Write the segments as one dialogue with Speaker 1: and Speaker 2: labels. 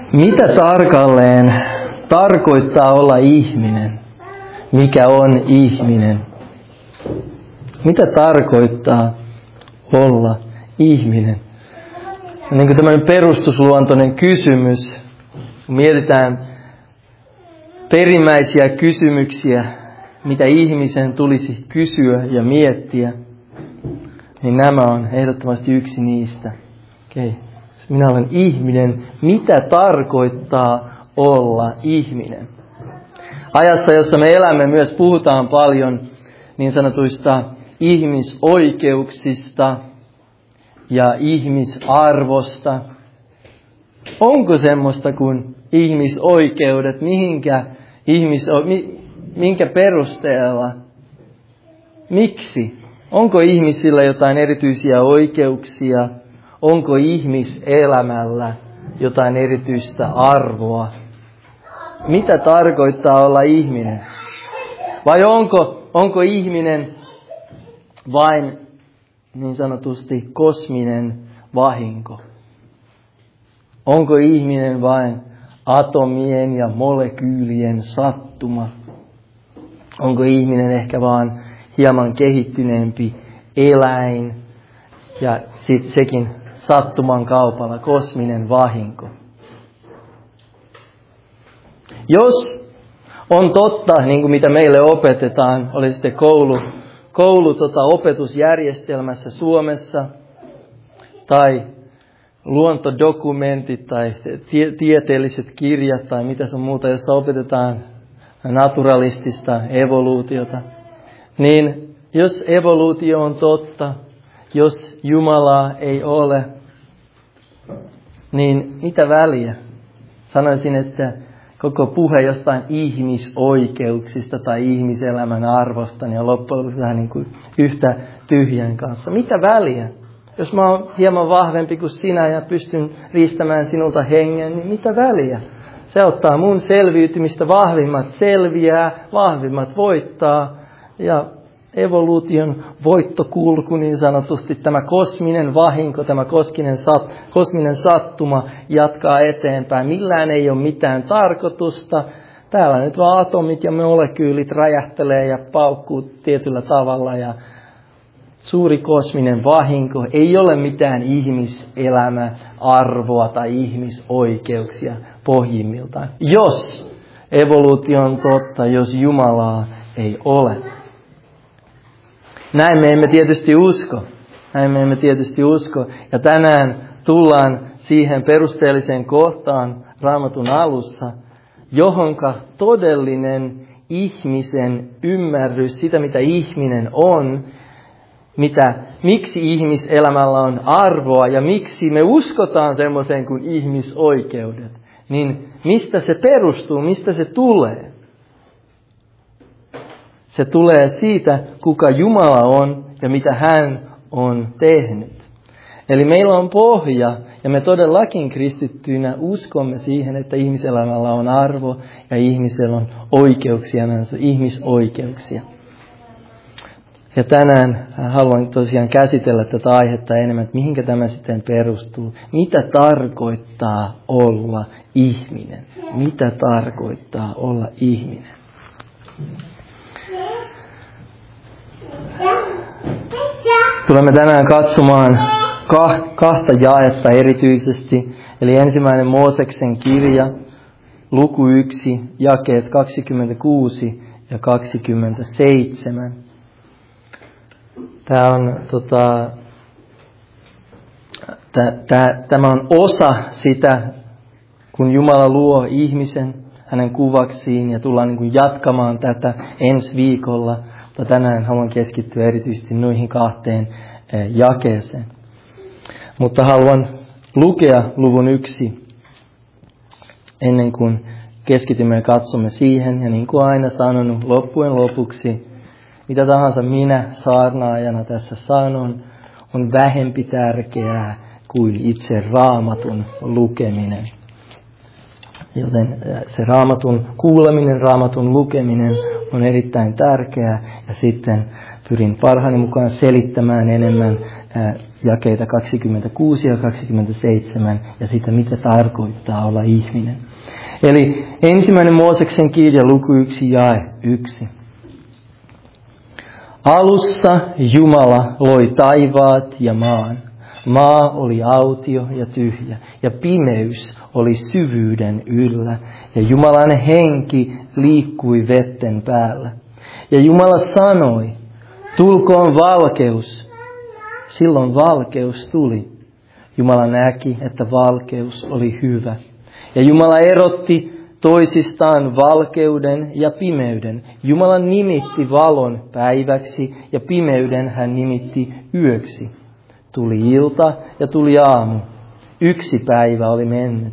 Speaker 1: Mitä tarkalleen tarkoittaa olla ihminen? Mikä on ihminen? Mitä tarkoittaa olla ihminen? Niin kuin tämmöinen perustusluontoinen kysymys, kun mietitään perimmäisiä kysymyksiä, mitä ihmisen tulisi kysyä ja miettiä, niin nämä on ehdottomasti yksi niistä. Okei. Minä olen ihminen. Mitä tarkoittaa olla ihminen? Ajassa, jossa me elämme, myös puhutaan paljon niin sanotuista ihmisoikeuksista ja ihmisarvosta. Onko semmoista kuin ihmisoikeudet? Minkä perusteella? Miksi? Onko ihmisillä jotain erityisiä oikeuksia? Onko ihmiselämällä jotain erityistä arvoa? Mitä tarkoittaa olla ihminen? Vai onko ihminen vain niin sanotusti kosminen vahinko? Onko ihminen vain atomien ja molekyylien sattuma? Onko ihminen ehkä vaan hieman kehittyneempi eläin ja sitten sekin sattuman kaupalla kosminen vahinko? Jos on totta, niin kuin mitä meille opetetaan, oli sitten opetusjärjestelmässä Suomessa, tai luontodokumentit, tai tieteelliset kirjat, tai mitä sun muuta, jossa opetetaan naturalistista evoluutiota, niin jos evoluutio on totta, jos Jumalaa ei ole, niin mitä väliä? Sanoisin, että koko puhe jostain ihmisoikeuksista tai ihmiselämän arvosta niin on loppujen lopuksi vähän niin kuin yhtä tyhjän kanssa. Mitä väliä? Jos mä oon hieman vahvempi kuin sinä ja pystyn riistämään sinulta hengen, niin mitä väliä? Se ottaa mun selviytymistä, vahvimmat selviää, vahvimmat voittaa ja evoluution voittokulku niin sanotusti, tämä kosminen vahinko, tämä kosminen sattuma jatkaa eteenpäin. Millään ei ole mitään tarkoitusta. Täällä nyt vaan atomit ja molekyylit räjähtelee ja paukkuu tietyllä tavalla ja suuri kosminen vahinko. Ei ole mitään ihmiselämä, arvoa tai ihmisoikeuksia pohjimmiltaan. Jos evoluutio on totta, jos Jumalaa ei ole. Näin me emme tietysti usko. Ja tänään tullaan siihen perusteelliseen kohtaan Raamatun alussa, johonka todellinen ihmisen ymmärrys, sitä mitä ihminen on, miksi ihmiselämällä on arvoa ja miksi me uskotaan semmoiseen kuin ihmisoikeudet, niin mistä se perustuu, mistä se tulee? Se tulee siitä, kuka Jumala on ja mitä hän on tehnyt. Eli meillä on pohja ja me todellakin kristittyinä uskomme siihen, että ihmiselämällä on arvo ja ihmisellä on oikeuksia, ihmisoikeuksia. Ja tänään haluan tosiaan käsitellä tätä aihetta enemmän, että mihinkä tämä sitten perustuu. Mitä tarkoittaa olla ihminen? Mitä tarkoittaa olla ihminen? Tulemme tänään katsomaan kahta jaetta erityisesti. Eli ensimmäinen Mooseksen kirja, luku 1, jakeet 26 ja 27. Tämä on osa sitä, kun Jumala luo ihmisen hänen kuvaksiin ja tullaan niin kuin jatkamaan tätä ensi viikolla. Mutta tänään haluan keskittyä erityisesti noihin kahteen jakeeseen. Mutta haluan lukea luvun 1 ennen kuin keskitymme ja katsomme siihen. Ja niin kuin aina sanonut, loppujen lopuksi, mitä tahansa minä saarnaajana tässä sanon, on vähempi tärkeää kuin itse Raamatun lukeminen. Joten se Raamatun kuuleminen, Raamatun lukeminen on erittäin tärkeää. Ja sitten pyrin parhaani mukaan selittämään enemmän jakeita 26 ja 27 ja sitä, mitä tarkoittaa olla ihminen. Eli 1. Mooseksen kirja luku 1 jae 1. Alussa Jumala loi taivaat ja maan. Maa oli autio ja tyhjä, ja pimeys oli syvyyden yllä, ja Jumalan henki liikkui vetten päällä. Ja Jumala sanoi, tulkoon valkeus. Silloin valkeus tuli. Jumala näki, että valkeus oli hyvä. Ja Jumala erotti toisistaan valkeuden ja pimeyden. Jumala nimitti valon päiväksi ja pimeyden hän nimitti yöksi. Tuli ilta ja tuli aamu. 1 päivä oli mennyt.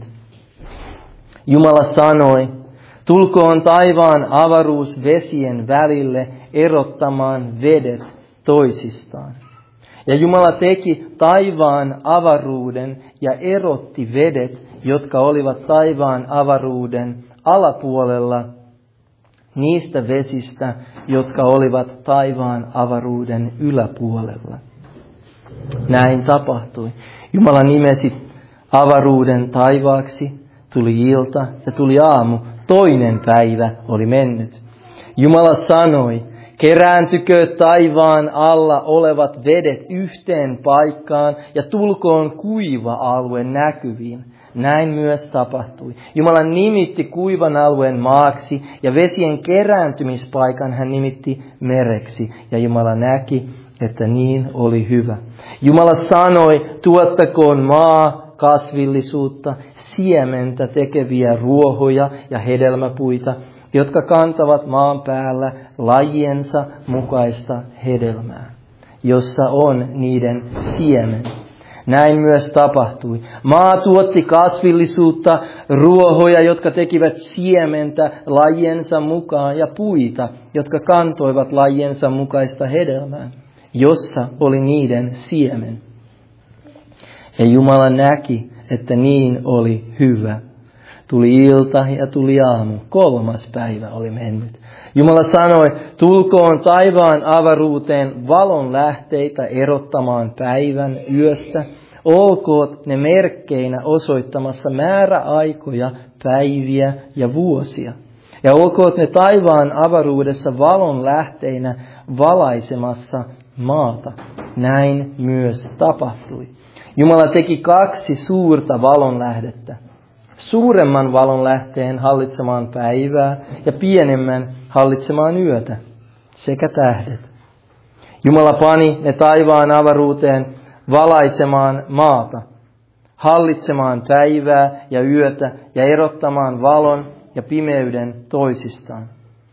Speaker 1: Jumala sanoi, tulkoon taivaan avaruus vesien välille erottamaan vedet toisistaan. Ja Jumala teki taivaan avaruuden ja erotti vedet, jotka olivat taivaan avaruuden alapuolella, niistä vesistä, jotka olivat taivaan avaruuden yläpuolella. Näin tapahtui. Jumala nimesi avaruuden taivaaksi, tuli ilta ja tuli aamu. 2. päivä oli mennyt. Jumala sanoi, kerääntykö taivaan alla olevat vedet yhteen paikkaan ja tulkoon kuiva alue näkyviin. Näin myös tapahtui. Jumala nimitti kuivan alueen maaksi ja vesien kerääntymispaikan hän nimitti mereksi. Ja Jumala näki, että niin oli hyvä. Jumala sanoi, tuottakoon maa kasvillisuutta, siementä tekeviä ruohoja ja hedelmäpuita, jotka kantavat maan päällä lajiensa mukaista hedelmää, jossa on niiden siemen. Näin myös tapahtui. Maa tuotti kasvillisuutta, ruohoja, jotka tekivät siementä lajiensa mukaan, ja puita, jotka kantoivat lajiensa mukaista hedelmää, jossa oli niiden siemen. Ja Jumala näki, että niin oli hyvä. Tuli ilta ja tuli aamu. 3. päivä oli mennyt. Jumala sanoi, tulkoon taivaan avaruuteen valon lähteitä erottamaan päivän yöstä. Olkoot ne merkkeinä osoittamassa määräaikoja, päiviä ja vuosia. Ja olkoot ne taivaan avaruudessa valon lähteinä valaisemassa maata. Näin myös tapahtui. Jumala teki 2 suurta valonlähdettä. Suuremman valonlähteen hallitsemaan päivää ja pienemmän hallitsemaan yötä sekä tähdet. Jumala pani ne taivaan avaruuteen valaisemaan maata, hallitsemaan päivää ja yötä ja erottamaan valon ja pimeyden toisistaan.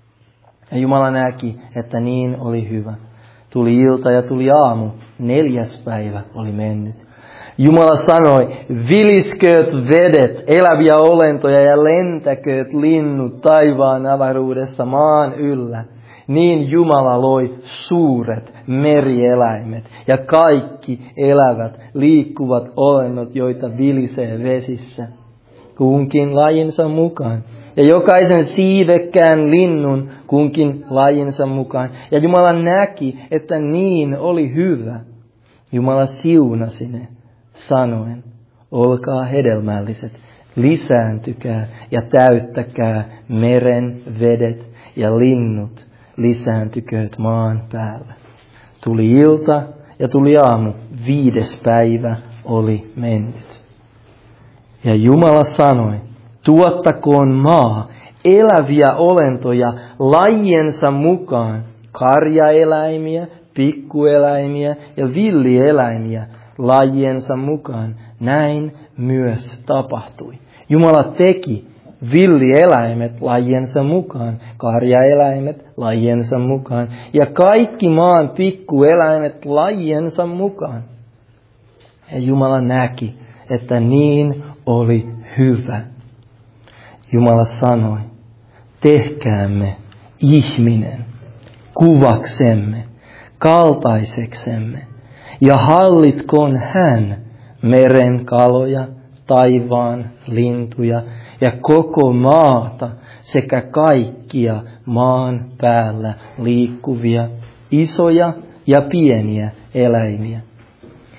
Speaker 1: Ja Jumala näki, että niin oli hyvä. Tuli ilta ja tuli aamu. 4. päivä oli mennyt. Jumala sanoi, viliskööt vedet, eläviä olentoja ja lentäkööt linnut taivaan avaruudessa maan yllä. Niin Jumala loi suuret merieläimet ja kaikki elävät liikkuvat olennot, joita vilisee vesissä, kunkin lajinsa mukaan. Ja jokaisen siivekkään linnun kunkin lajinsa mukaan. Ja Jumala näki, että niin oli hyvä. Jumala siunasi ne sanoen, olkaa hedelmälliset, lisääntykää ja täyttäkää meren vedet ja linnut, lisääntykööt maan päällä. Tuli ilta ja tuli aamu, 5. päivä oli mennyt. Ja Jumala sanoi, tuottakoon maa eläviä olentoja lajiensa mukaan, karjaeläimiä, pikkueläimiä ja villieläimiä lajiensa mukaan. Näin myös tapahtui. Jumala teki villieläimet lajiensa mukaan, karjaeläimet lajiensa mukaan ja kaikki maan pikkueläimet lajiensa mukaan. Ja Jumala näki, että niin oli hyvä. Jumala sanoi, tehkäämme ihminen kuvaksemme, kaltaiseksemme, ja hallitkoon hän meren kaloja, taivaan lintuja ja koko maata sekä kaikkia maan päällä liikkuvia isoja ja pieniä eläimiä.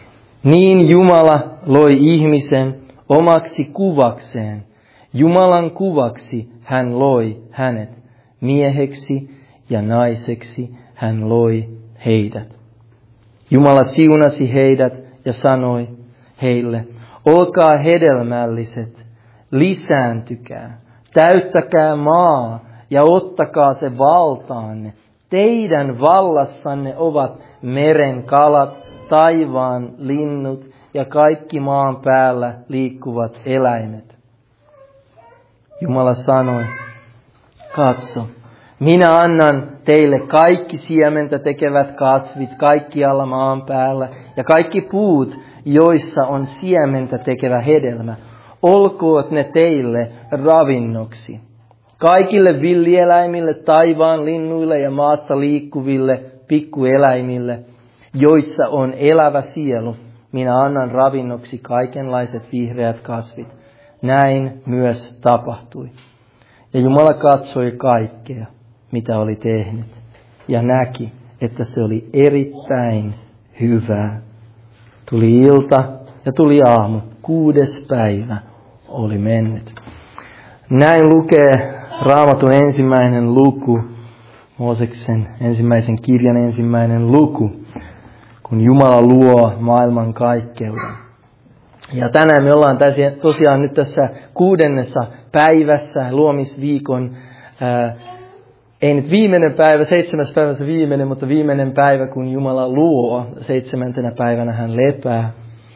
Speaker 1: Niin Jumala loi ihmisen omaksi kuvakseen. Jumalan kuvaksi hän loi hänet. Mieheksi ja naiseksi hän loi heidät. Jumala siunasi heidät ja sanoi heille, olkaa hedelmälliset, lisääntykää, täyttäkää maa ja ottakaa se valtaanne. Teidän vallassanne ovat meren kalat, taivaan linnut ja kaikki maan päällä liikkuvat eläimet. Jumala sanoi, katso, minä annan teille kaikki siementä tekevät kasvit kaikkialla maan päällä ja kaikki puut, joissa on siementä tekevä hedelmä. Olkoot ne teille ravinnoksi. Kaikille villieläimille, taivaan linnuille ja maasta liikkuville pikkueläimille, joissa on elävä sielu, minä annan ravinnoksi kaikenlaiset vihreät kasvit. Näin myös tapahtui. Ja Jumala katsoi kaikkea, mitä oli tehnyt, ja näki, että se oli erittäin hyvää. Tuli ilta ja tuli aamu, 6. päivä oli mennyt. Näin lukee Raamatun ensimmäinen luku, Mooseksen ensimmäisen kirjan ensimmäinen luku, kun Jumala luo maailman kaikkeuden. Ja tänään me ollaan tosiaan nyt tässä 6. päivässä, luomisviikon, ei nyt viimeinen päivä, 7. päivä se viimeinen, mutta viimeinen päivä, kun Jumala luo, 7. päivänä hän lepää.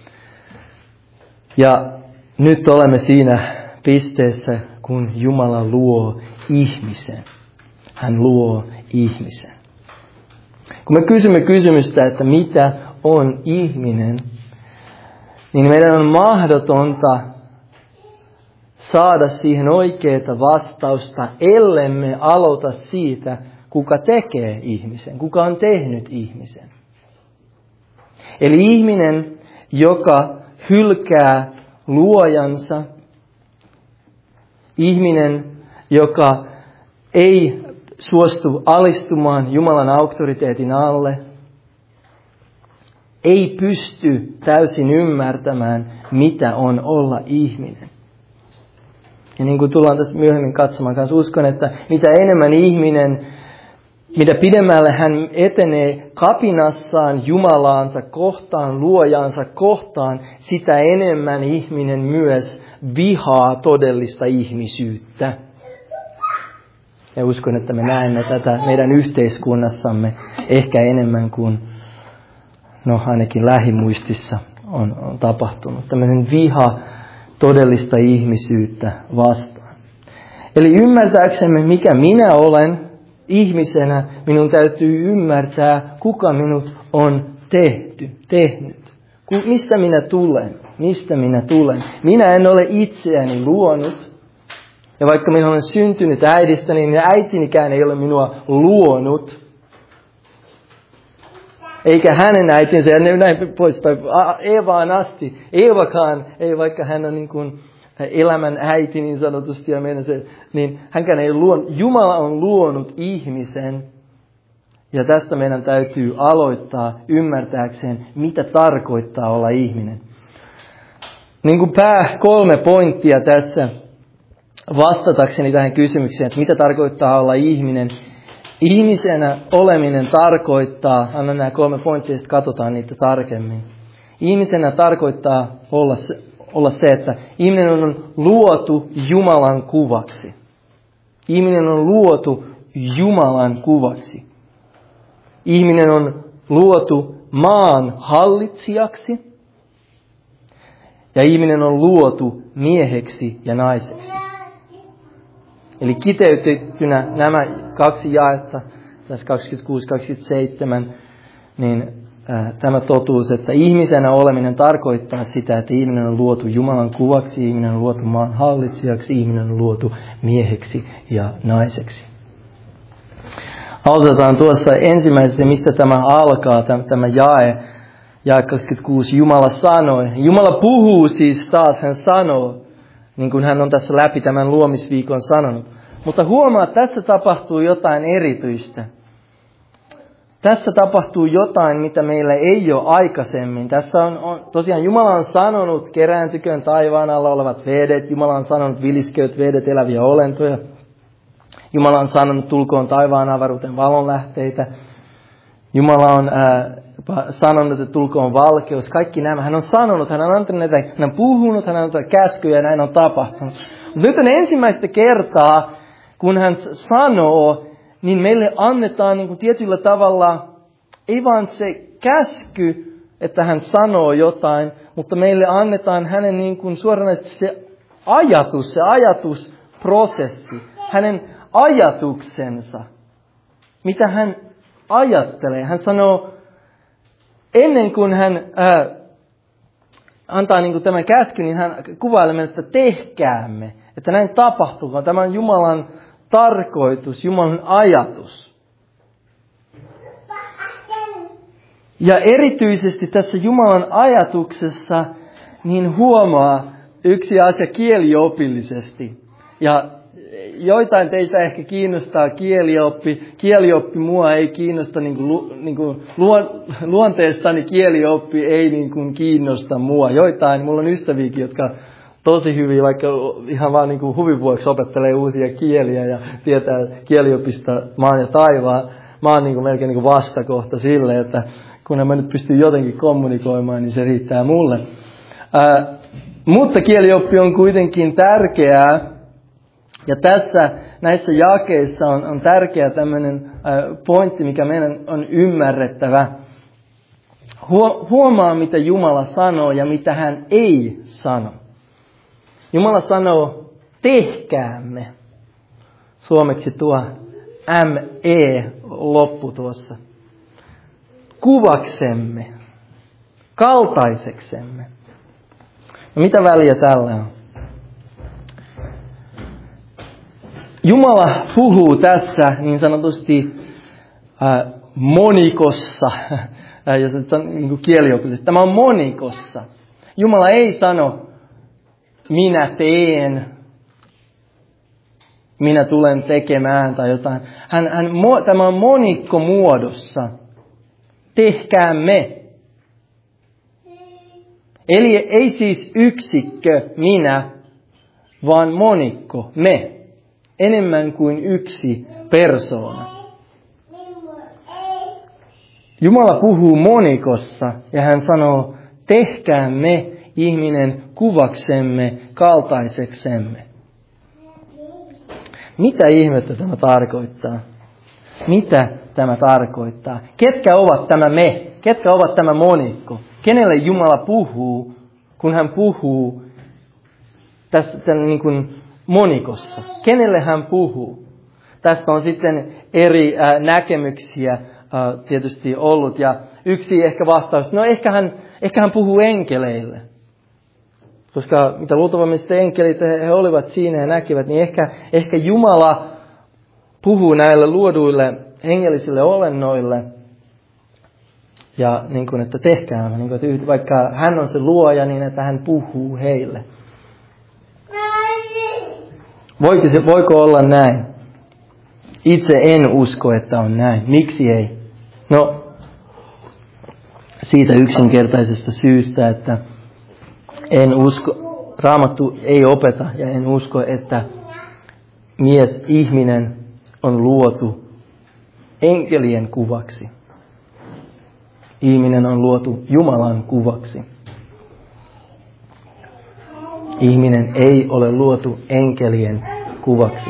Speaker 1: Ja nyt olemme siinä pisteessä, kun Jumala luo ihmisen. Hän luo ihmisen. Kun me kysymme kysymystä, että mitä on ihminen, niin meidän on mahdotonta saada siihen oikeaa vastausta, ellemme aloita siitä, kuka tekee ihmisen, kuka on tehnyt ihmisen. Eli ihminen, joka hylkää luojansa, ihminen, joka ei suostu alistumaan Jumalan auktoriteetin alle, ei pysty täysin ymmärtämään, mitä on olla ihminen. Ja niin kuin tullaan tässä myöhemmin katsomaan kanssa, uskon, että mitä enemmän ihminen, mitä pidemmälle hän etenee kapinassaan Jumalaansa kohtaan, luojansa kohtaan, sitä enemmän ihminen myös vihaa todellista ihmisyyttä. Ja uskon, että me näemme tätä meidän yhteiskunnassamme ehkä enemmän kuin ainakin lähimuistissa on tapahtunut. Tämmöinen viha todellista ihmisyyttä vastaan. Eli ymmärtääksemme, mikä minä olen ihmisenä, minun täytyy ymmärtää, kuka minut on tehnyt. Mistä minä tulen? Minä en ole itseäni luonut. Ja vaikka minä olen syntynyt äidistäni, niin äitinikään ei ole minua luonut. Eikä hänen äitinsä, ja näin poispäin, Eevaan asti. Eevakaan, ei vaikka hän on niin kuin elämän äiti niin sanotusti, ja meidän se, niin hänkään ei luonut. Jumala on luonut ihmisen, ja tästä meidän täytyy aloittaa ymmärtääkseen, mitä tarkoittaa olla ihminen. Niin kuin 3 pointtia tässä vastatakseni tähän kysymykseen, että mitä tarkoittaa olla ihminen. Ihmisenä oleminen tarkoittaa, annan nämä 3 pointtia, sitten katsotaan niitä tarkemmin. Ihmisenä tarkoittaa olla se, että ihminen on luotu Jumalan kuvaksi. Ihminen on luotu Jumalan kuvaksi. Ihminen on luotu maan hallitsijaksi. Ja ihminen on luotu mieheksi ja naiseksi. Eli kiteytettynä nämä 2 jaetta, tässä 26-27, niin tämä totuus, että ihmisenä oleminen tarkoittaa sitä, että ihminen on luotu Jumalan kuvaksi, ihminen on luotu maan hallitsijaksi, ihminen on luotu mieheksi ja naiseksi. Aloitetaan tuossa ensimmäisestä, mistä tämä alkaa, tämä jae 26, Jumala sanoi. Jumala puhuu siis taas, hän sanoo, niin kuin hän on tässä läpi tämän luomisviikon sanonut. Mutta huomaa, että tässä tapahtuu jotain erityistä. tässä tapahtuu jotain, mitä meillä ei ole aikaisemmin. Tässä on tosiaan Jumala on sanonut, kerääntyköön taivaan alla olevat vedet. Jumala on sanonut, viliskööt vedet, eläviä olentoja. Jumala on sanonut, tulkoon taivaan avaruuteen valonlähteitä. Jumala on sanonut, että tulkoon valkeus. Kaikki nämä. Hän on sanonut, hän on antanut näitä, hän on puhunut, hän on antanut käskyjä ja näin on tapahtunut. Mutta nyt on ensimmäistä kertaa, kun hän sanoo, niin meille annetaan niin kuin tietyllä tavalla, ei vaan se käsky, että hän sanoo jotain, mutta meille annetaan hänen niin kuin suoranaisesti se ajatusprosessi, hänen ajatuksensa, mitä hän ajattelee. Hän sanoo, ennen kuin hän antaa niin kuin tämän käsky, niin hän kuvailee, että tehkäämme, että näin tapahtuu. Tämä on Jumalan tarkoitus, Jumalan ajatus. Ja erityisesti tässä Jumalan ajatuksessa niin huomaa yksi asia kieliopillisesti. Ja joitain teistä ehkä kiinnostaa kielioppi. Kielioppi mua ei kiinnosta, luonteestani kielioppi ei niin kuin kiinnosta mua. Joitain, mulla on ystäviäkin, jotka tosi hyvin, vaikka ihan vaan niin kuin huvin vuoksi opettelee uusia kieliä ja tietää kieliopista maan ja taivaan. Mä oon niin kuin melkein niin kuin vastakohta sille, että kun mä nyt pystyn jotenkin kommunikoimaan, niin se riittää mulle. Mutta kielioppi on kuitenkin tärkeää. Ja näissä jakeissa on tärkeä tämmöinen pointti, mikä meidän on ymmärrettävä. Huomaa, mitä Jumala sanoo ja mitä hän ei sano. Jumala sanoo, tehkäämme. Suomeksi tuo me-loppu tuossa. Kuvaksemme. Kaltaiseksemme. No mitä väliä tällä on? Jumala puhuu tässä niin sanotusti monikossa, jos on niin kieliopillisesti. Tämä on monikossa. Jumala ei sano, minä teen, minä tulen tekemään tai jotain. Tämä on monikko muodossa. Tehkäämme. Eli ei siis yksikkö, minä, vaan monikko, me. Enemmän kuin yksi persoona. Jumala puhuu monikossa ja hän sanoo, tehkäämme ihminen kuvaksemme, kaltaiseksemme. Mitä ihmettä tämä tarkoittaa? Mitä tämä tarkoittaa? Ketkä ovat tämä me? Ketkä ovat tämä monikko? Kenelle Jumala puhuu, kun hän puhuu tässä niin kuin monikossa? Kenelle hän puhuu? Tästä on sitten eri näkemyksiä tietysti ollut. Ja yksi ehkä vastaus, no ehkä hän puhuu enkeleille. Koska mitä luultavasti sitten enkelit he olivat siinä ja näkivät, niin ehkä Jumala puhuu näille luoduille hengellisille olennoille. Ja niin kuin, että tehkää, niin kuin, että vaikka hän on se luoja, niin että hän puhuu heille. Voiko olla näin? Itse en usko, että on näin. Miksi ei? No, siitä yksinkertaisesta syystä, että en usko, Raamattu ei opeta ja en usko, että ihminen on luotu enkelien kuvaksi. Ihminen on luotu Jumalan kuvaksi. Ihminen ei ole luotu enkelien kuvaksi.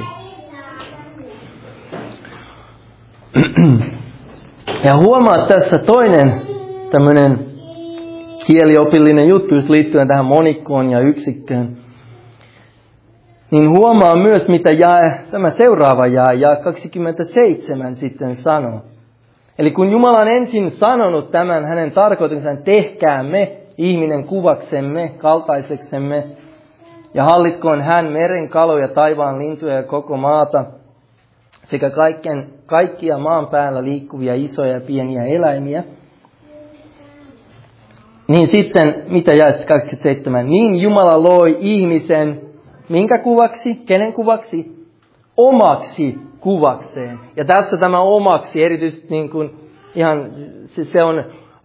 Speaker 1: Ja huomaa tässä toinen tämmöinen kieliopillinen juttu, liittyen tähän monikkoon ja yksikköön. Niin huomaa myös, mitä tämä seuraava jae 27 sitten sanoo. Eli kun Jumala on ensin sanonut tämän hänen tarkoituksensa, tehkäämme ihminen kuvaksemme, kaltaiseksemme, ja hallitkoon hän meren kaloja, taivaan lintuja ja koko maata, sekä kaikkia maan päällä liikkuvia isoja ja pieniä eläimiä. Niin sitten, mitä jaet 27? Niin Jumala loi ihmisen, minkä kuvaksi? Kenen kuvaksi? Omaksi kuvakseen. Ja tässä tämä omaksi erityisesti niin kuin ihan, se on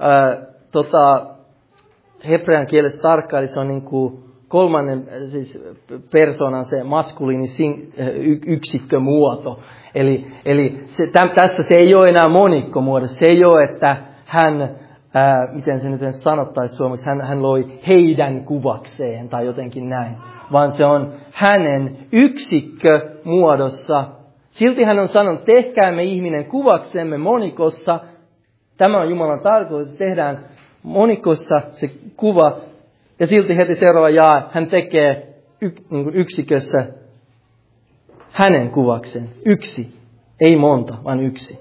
Speaker 1: hebrean kielessä tarkkaan, eli se on niin kuin kolmannen siis persoonan se maskuliini yksikkömuoto. Eli tässä se ei ole enää monikkomuodossa. Se ei ole, että hän, miten se nyt sanottaisiin suomeksi, hän loi heidän kuvakseen tai jotenkin näin. Vaan se on hänen yksikkömuodossa. Silti hän on sanonut, tehkäämme ihminen kuvaksemme monikossa. Tämä on Jumalan tarkoitus, tehdään monikossa se kuva. Ja silti heti seuraava jae, hän tekee yksikössä hänen kuvakseen. Yksi. Ei monta, vaan yksi.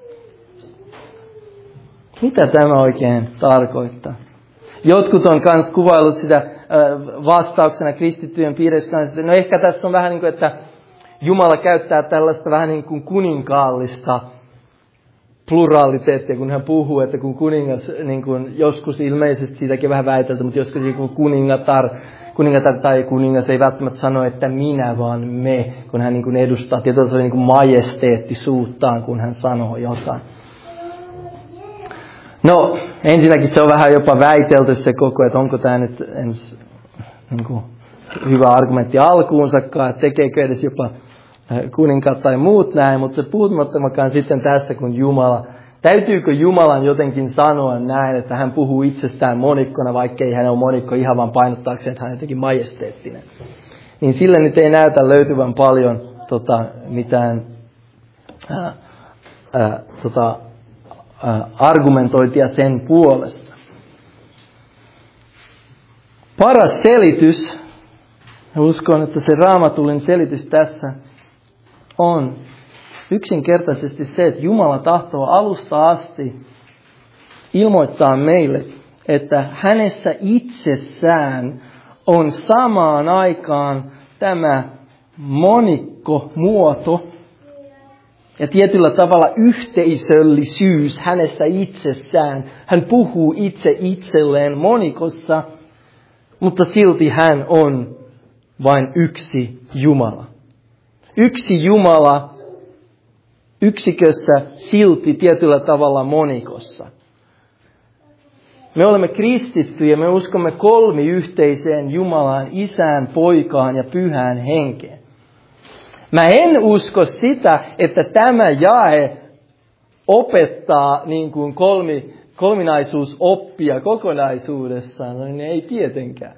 Speaker 1: Mitä tämä oikein tarkoittaa? Jotkut on myös kuvaillut sitä vastauksena kristittyjen piirissä. No ehkä tässä on vähän niin kuin, että Jumala käyttää tällaista vähän niin kuin kuninkaallista pluraliteettia, kun hän puhuu, että kun kuningas, niin kuin joskus ilmeisesti siitäkin vähän väitelty, mutta joskus kun kuningatar tai kuningas ei välttämättä sano, että minä, vaan me, kun hän niin kuin edustaa tietysti niin kuin majesteettisuuttaan, kun hän sanoo jotain. No, ensinnäkin se on vähän jopa väitelty se koko, että onko tämä nyt niin kuin hyvä argumentti alkuunsakaan, että tekeekö edes jopa kuninkaat tai muut näin, mutta se puhumattakaan sitten tässä, kun täytyykö Jumalan jotenkin sanoa näin, että hän puhuu itsestään monikkona, vaikkei hän ole monikko ihan vaan painottaakseen, että hän on jotenkin majesteettinen. Niin sille nyt ei näytä löytyvän paljon mitään argumentointia sen puolesta. Paras selitys, ja uskon, että se raamatullinen selitys tässä on yksinkertaisesti se, että Jumala tahtoo alusta asti ilmoittaa meille, että hänessä itsessään on samaan aikaan tämä monikkomuoto ja tietyllä tavalla yhteisöllisyys hänessä itsessään. Hän puhuu itse itselleen monikossa, mutta silti hän on vain yksi Jumala. Yksi Jumala yksikössä, silti tietyllä tavalla monikossa. Me olemme kristittyjä, me uskomme kolmiyhteiseen Jumalaan, Isään, Poikaan ja Pyhään Henkeen. Mä en usko sitä, että tämä jae opettaa niin kuin kolminaisuusoppia kokonaisuudessaan. No, niin ei tietenkään.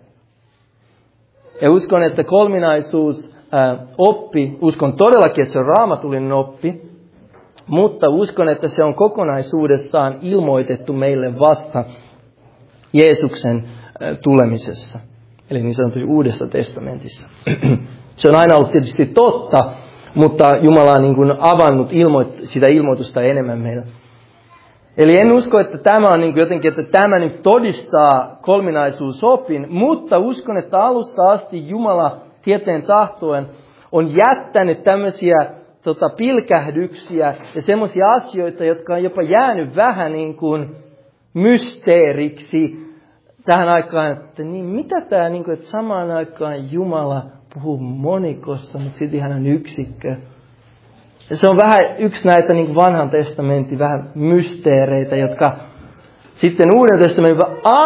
Speaker 1: Ja uskon, että kolminaisuusoppi, uskon todellakin, että se on raamatullinen oppi, mutta uskon, että se on kokonaisuudessaan ilmoitettu meille vasta Jeesuksen tulemisessa. Eli niin sanotusti Uudessa testamentissa. Se on aina ollut tietysti totta, mutta Jumala on niin kuin avannut sitä ilmoitusta enemmän meillä. Eli en usko, että tämä on niin kuin jotenkin, että tämä nyt todistaa kolminaisuusopin, mutta uskon, että alusta asti Jumala tieteen tahtoen on jättänyt tämmöisiä pilkähdyksiä ja semmoisia asioita, jotka on jopa jäänyt vähän niin kuin mysteeriksi tähän aikaan, että niin mitä tämä, niin kuin, että samaan aikaan Jumala puhuu monikossa, mutta silti hän on yksikkö. Ja se on vähän yksi näitä niin kuin vanhan testamentin vähän mysteereitä, jotka sitten Uuden testamentin,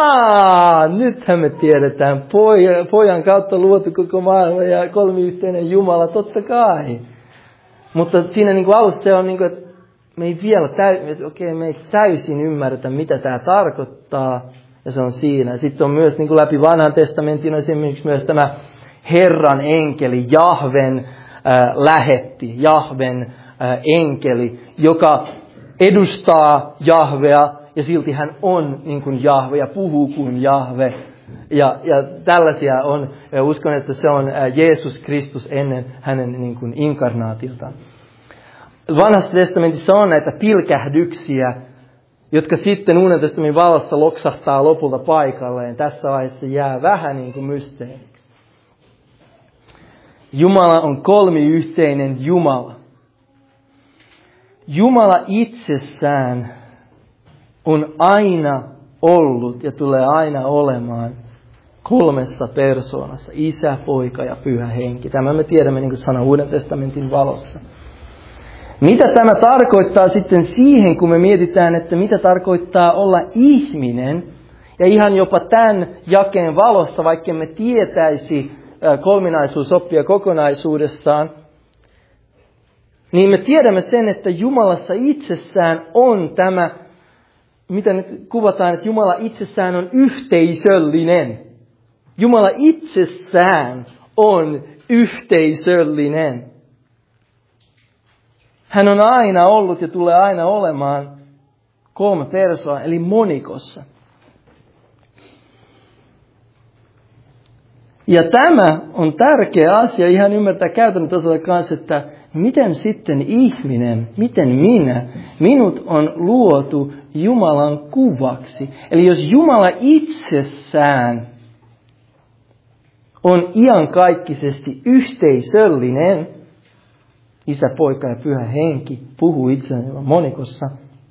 Speaker 1: nythän me tiedetään, pojan kautta luotu koko maailma ja kolmiyhteinen Jumala, totta kai. Mutta siinä niin kuin alussa se on, niin kuin, että me ei vielä me ei täysin ymmärretä, mitä tämä tarkoittaa, ja se on siinä. Sitten on myös niin kuin läpi vanhan testamentin esimerkiksi myös tämä Herran enkeli, Jahven lähetti, Jahven enkeli, joka edustaa Jahvea, ja silti hän on niin kuin Jahve ja puhuu kuin Jahve. Ja tällaisia on, ja uskon, että se on Jeesus Kristus ennen hänen niin kuin inkarnaatiotaan. Vanhassa testamentissa on näitä pilkähdyksiä, jotka sitten Uuden testamentin valossa loksahtaa lopulta paikalleen. Tässä vaiheessa jää vähän niin kuin mysteeriksi. Jumala on kolmiyhteinen Jumala. Jumala itsessään on aina ollut ja tulee aina olemaan kolmessa persoonassa. Isä, Poika ja Pyhä Henki. Tämä me tiedämme niin kuin sana Uuden testamentin valossa. Mitä tämä tarkoittaa sitten siihen, kun me mietitään, että mitä tarkoittaa olla ihminen? Ja ihan jopa tämän jakeen valossa, vaikka me tietäisi kolminaisuusoppia kokonaisuudessaan, niin me tiedämme sen, että Jumalassa itsessään on tämä, mitä nyt kuvataan, että Jumala itsessään on yhteisöllinen. Jumala itsessään on yhteisöllinen. Hän on aina ollut ja tulee aina olemaan 3 persoonaa, eli monikossa. Ja tämä on tärkeä asia ihan ymmärtää käytännön tasolla kanssa, että miten sitten ihminen, miten minut on luotu Jumalan kuvaksi. Eli jos Jumala itsessään on iankaikkisesti yhteisöllinen, Isä, Poika ja Pyhä Henki puhuu itselleen monikossa,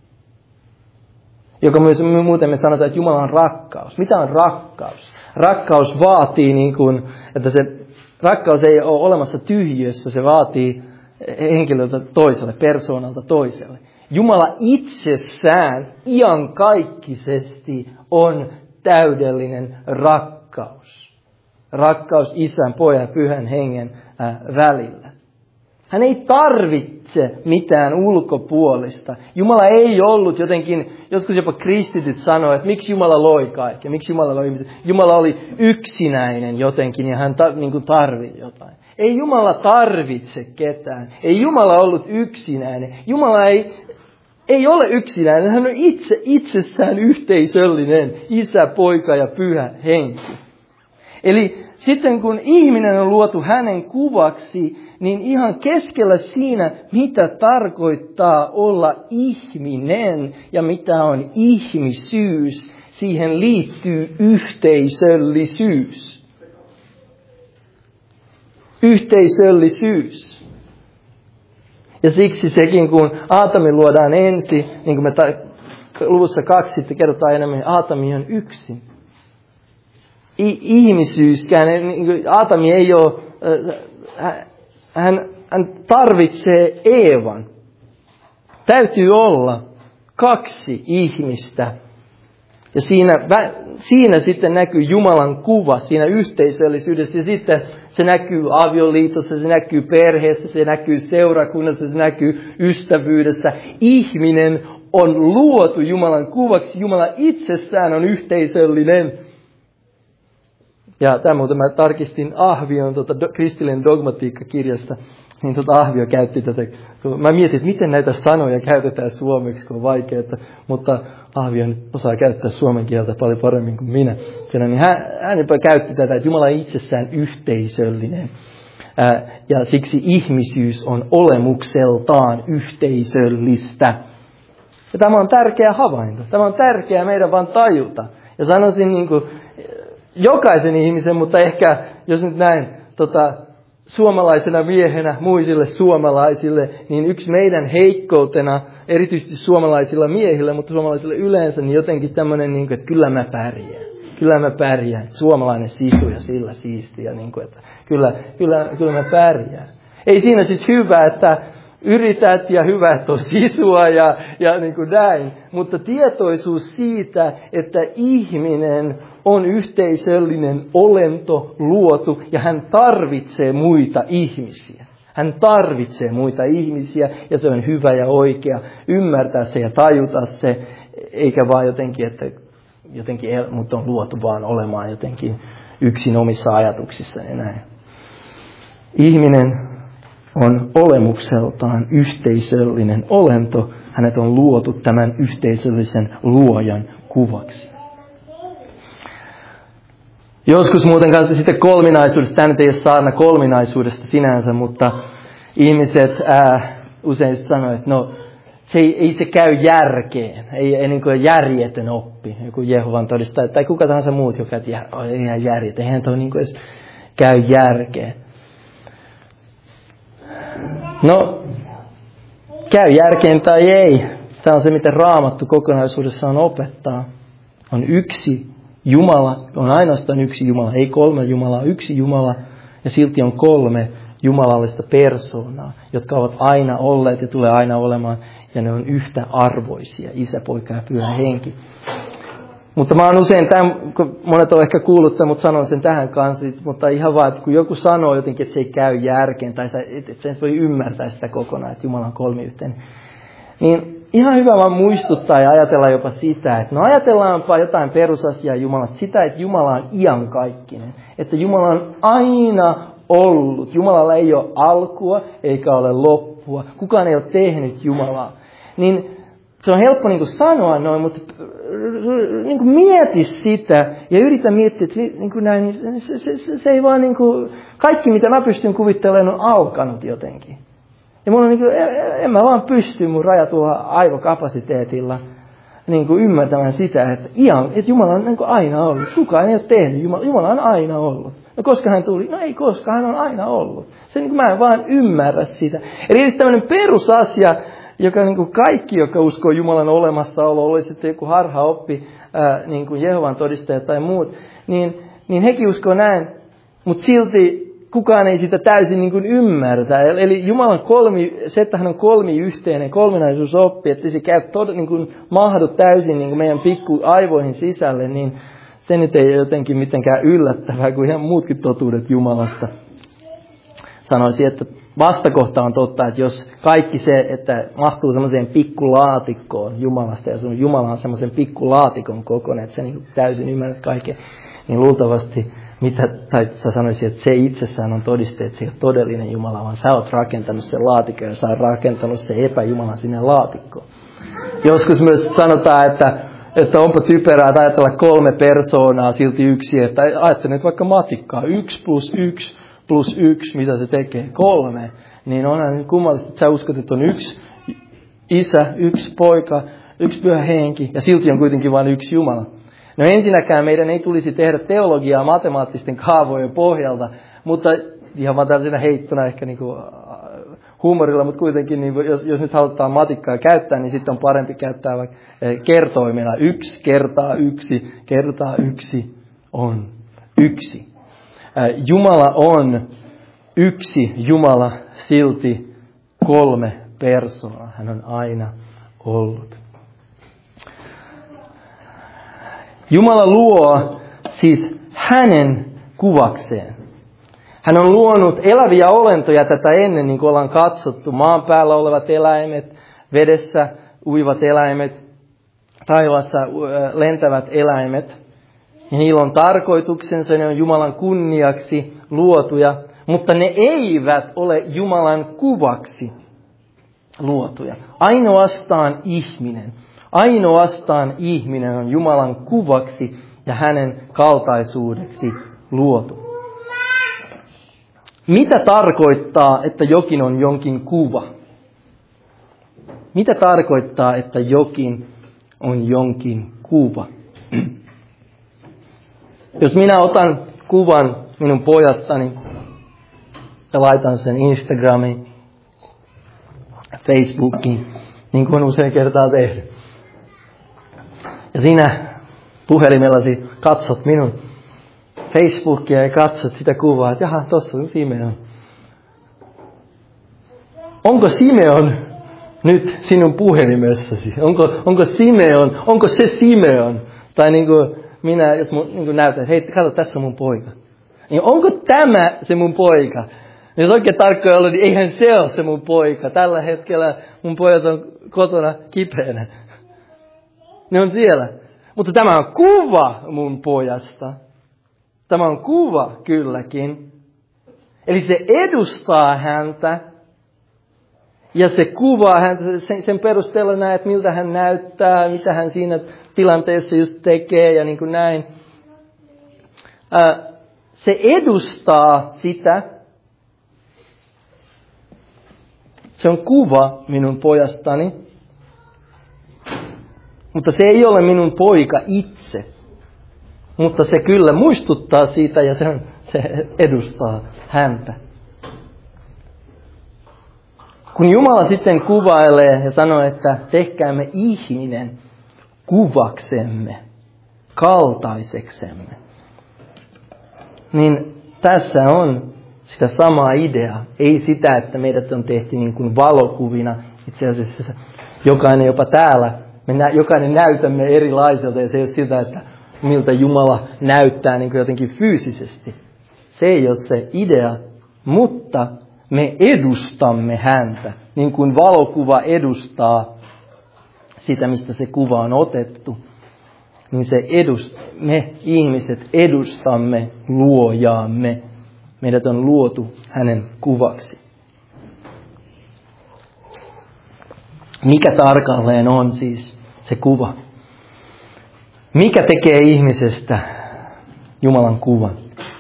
Speaker 1: joka myös muuten me sanotaan, että Jumala on rakkaus. Mitä on rakkaus? Rakkaus vaatii, että se rakkaus ei ole olemassa tyhjiössä, se vaatii henkilöltä toiselle, persoonalta toiselle. Jumala itsessään iankaikkisesti on täydellinen rakkaus. Rakkaus Isän, Pojan ja Pyhän Hengen välillä. Hän ei tarvitse mitään ulkopuolista. Jumala ei ollut jotenkin, joskus jopa kristityt sanoo, että miksi Jumala loi kaikkea, miksi Jumala loi ihmisiä. Jumala oli yksinäinen jotenkin ja hän tarvitsi jotain. Ei Jumala tarvitse ketään. Ei Jumala ollut yksinäinen. Jumala ei ole yksinäinen. Hän on itsessään yhteisöllinen. Isä, Poika ja Pyhä Henki. Eli sitten kun ihminen on luotu hänen kuvaksi, niin ihan keskellä siinä, mitä tarkoittaa olla ihminen ja mitä on ihmisyys, siihen liittyy yhteisöllisyys. Yhteisöllisyys. Ja siksi sekin, kun Aatami luodaan ensin, niin kuin me luvussa 2 sitten kerrotaan enemmän, Aatami on yksin. Ihmisyyskään, Aatami ei ole, hän tarvitsee Eevan. Täytyy olla 2 ihmistä. Ja siinä sitten näkyy Jumalan kuva, siinä yhteisöllisyydessä. Ja sitten se näkyy avioliitossa, se näkyy perheessä, se näkyy seurakunnassa, se näkyy ystävyydessä. Ihminen on luotu Jumalan kuvaksi. Jumala itsessään on yhteisöllinen. Ja tämä muuten mä tarkistin Ahvion kristillinen dogmatiikka-kirjasta, niin Ahvio käytti tätä. Mä mietin, että miten näitä sanoja käytetään suomeksi, kun on vaikeaa, mutta Ahvio osaa käyttää suomen kieltä paljon paremmin kuin minä. Niin hän käytti tätä, että Jumala on itsessään yhteisöllinen. Ja siksi ihmisyys on olemukseltaan yhteisöllistä. Ja tämä on tärkeä havainto. Tämä on tärkeää meidän vaan tajuta. Ja sanoisin jokaisen ihmisen, mutta ehkä jos nyt näin suomalaisena miehenä muisille suomalaisille, niin yksi meidän heikkoutena, erityisesti suomalaisilla miehillä, mutta suomalaisilla yleensä, niin jotenkin tämmöinen, että kyllä mä pärjään. Kyllä mä pärjään. Suomalainen sisu ja sillä siistiä, että kyllä mä pärjään. Ei siinä siis hyvä, että yrität ja hyvä, että on sisua ja niin kuin näin. Mutta tietoisuus siitä, että ihminen on yhteisöllinen olento luotu ja hän tarvitsee muita ihmisiä. Hän tarvitsee muita ihmisiä ja se on hyvä ja oikea ymmärtää se ja tajuta se, eikä vaan jotenkin, että mut on luotu vaan olemaan jotenkin yksin omissa ajatuksissa ja näin. Ihminen on olemukseltaan yhteisöllinen olento. Hänet on luotu tämän yhteisöllisen luojan kuvaksi. Joskus muuten kanssa sitten kolminaisuudesta, tämä nyt ei ole saarna kolminaisuudesta sinänsä, mutta ihmiset usein sanoo, että ei se käy järkeen, ei niin kuin järjetön oppi, joku Jehovan todistaja tai kuka tahansa muut, joka ei ihan järjetön, eihän toi niin kuin edes käy järkeen. Käy järkeen tai ei, tämä on se, mitä Raamattu kokonaisuudessaan opettaa, on yksi Jumala, on ainoastaan yksi Jumala, ei 3 Jumalaa, yksi Jumala ja silti on 3 jumalallista persoonaa, jotka ovat aina olleet ja tulee aina olemaan, ja ne on yhtä arvoisia, Isä, Poika ja Pyhä Henki. Mutta mä oon usein, monet on ehkä kuullut tämän, mutta sanon sen tähän kanssa, mutta ihan vaan, että kun joku sanoo jotenkin, että se ei käy järkeen, tai että sen voi ymmärtää sitä kokonaan, että Jumala on kolmiyhteinen, niin ihan hyvä vaan muistuttaa ja ajatella jopa sitä, että no ajatellaanpa jotain perusasiaa Jumalasta, sitä, että Jumala on iankaikkinen, että Jumala on aina ollut. Jumalalla ei ole alkua eikä ole loppua. Kukaan ei ole tehnyt Jumalaa. Niin se on helppo niin kuin sanoa noin, mutta niin kuin mieti sitä ja yritä miettiä, että niin kuin näin, se ei vaan niin kuin, kaikki mitä mä pystyn kuvittelemaan on alkanut jotenkin. Ja mulla on niin kuin, en mä vaan pysty mun rajatulla aivokapasiteetilla niin kuin ymmärtämään sitä, että Jumala on niin kuin aina ollut. Kukaan ei ole tehnyt. Jumala on aina ollut. No koska hän tuli? No ei koska, hän on aina ollut. Se, niin kuin, mä en vaan ymmärrä sitä. Eli olisi tämmöinen perusasia, joka niin kuin kaikki, jotka uskoo Jumalan olemassaolo, oli sitten joku harhaoppi, niin kuin Jehovan todistajat tai muut, niin hekin uskoo näin. Mutta silti kukaan ei sitä täysin niin kuin ymmärtä. Eli Jumalan se, että hän on kolmiyhteinen, kolminaisuusoppi, että se käy niin kuin mahdu täysin niin kuin meidän pikku aivoihin sisälle, niin se nyt ei jotenkin mitenkään yllättävää kuin ihan muutkin totuudet Jumalasta. Sanoisin, että vastakohta on totta, että jos kaikki se, että mahtuu semmoiseen pikkulaatikkoon Jumalasta ja Jumala on semmoisen pikkulaatikon kokoinen, että sä niin täysin ymmärrät kaiken, niin luultavasti tai sä sanoisit, että se itsessään on todiste, että se ei ole todellinen Jumala, vaan sä oot rakentanut sen laatikon ja sä oot rakentanut sen epäjumalan sinne laatikkoon. Joskus myös sanotaan, että onpa typerää, että ajatella 3 persoonaa silti yksi, että ajattele nyt vaikka matikkaa, 1 + 1 + 1, mitä se tekee, 3. Niin onhan nyt kummallista, että sä uskot, että on 1 Isä, 1 Poika, 1 Pyhä Henki ja silti on kuitenkin vain 1 Jumala. No ensinnäkään meidän ei tulisi tehdä teologiaa matemaattisten kaavojen pohjalta, mutta ihan vaan tällaisena heittona ehkä niin kuin huumorilla, mutta kuitenkin niin jos nyt halutaan matikkaa käyttää, niin sitten on parempi käyttää vaikka kertoimena 1 × 1 × 1 on 1. Jumala on 1 Jumala, silti 3 persoonaa. Hän on aina ollut. Jumala luo siis hänen kuvakseen. Hän on luonut eläviä olentoja tätä ennen, niin kuin ollaan katsottu. Maan päällä olevat eläimet, vedessä uivat eläimet, taivaassa lentävät eläimet. Ja niillä on tarkoituksensa, ne on Jumalan kunniaksi luotuja, mutta ne eivät ole Jumalan kuvaksi luotuja. Ainoastaan ihminen on Jumalan kuvaksi ja hänen kaltaisuudeksi luotu. Mitä tarkoittaa, että jokin on jonkin kuva? Mitä tarkoittaa, että jokin on jonkin kuva? Jos minä otan kuvan minun pojastani ja laitan sen Instagramiin, Facebookiin, niin kuin usein kertaa tehnyt. Ja sinä puhelimellasi katsot minun Facebookia ja katsot sitä kuvaa, että jaha, tossa on Simeon. Onko Simeon nyt sinun puhelimessasi? Onko se Simeon? Tai niin kuin minä, jos niin näytän, että hei, katso, tässä on mun poika. Niin onko tämä se mun poika? Jos oikein tarkkoja ollut, niin eihän se ole se mun poika. Tällä hetkellä mun pojat on kotona kipeänä. Ne on siellä. Mutta tämä on kuva mun pojasta. Tämä on kuva kylläkin. Eli se edustaa häntä. Ja se kuvaa häntä. Sen perusteella näet, miltä hän näyttää. Mitä hän siinä tilanteessa just tekee ja niin kuin näin. Se edustaa sitä. Se on kuva minun pojastani. Mutta se ei ole minun poika itse. Mutta se kyllä muistuttaa siitä ja se edustaa häntä. Kun Jumala sitten kuvailee ja sanoo, että tehkäämme ihminen kuvaksemme, kaltaiseksemme, niin tässä on sitä samaa ideaa. Ei sitä, että meidät on tehty niin kuin valokuvina. Itse asiassa jokainen jopa täällä, jokainen näytämme erilaiselta ja se ei ole sitä, että miltä Jumala näyttää niin kuin jotenkin fyysisesti. Se ei ole se idea, mutta me edustamme häntä, niin kuin valokuva edustaa sitä, mistä se kuva on otettu. Niin me ihmiset edustamme luojaamme. Meidät on luotu hänen kuvaksi. Mikä tarkalleen on siis se kuva? Mikä tekee ihmisestä Jumalan kuvan?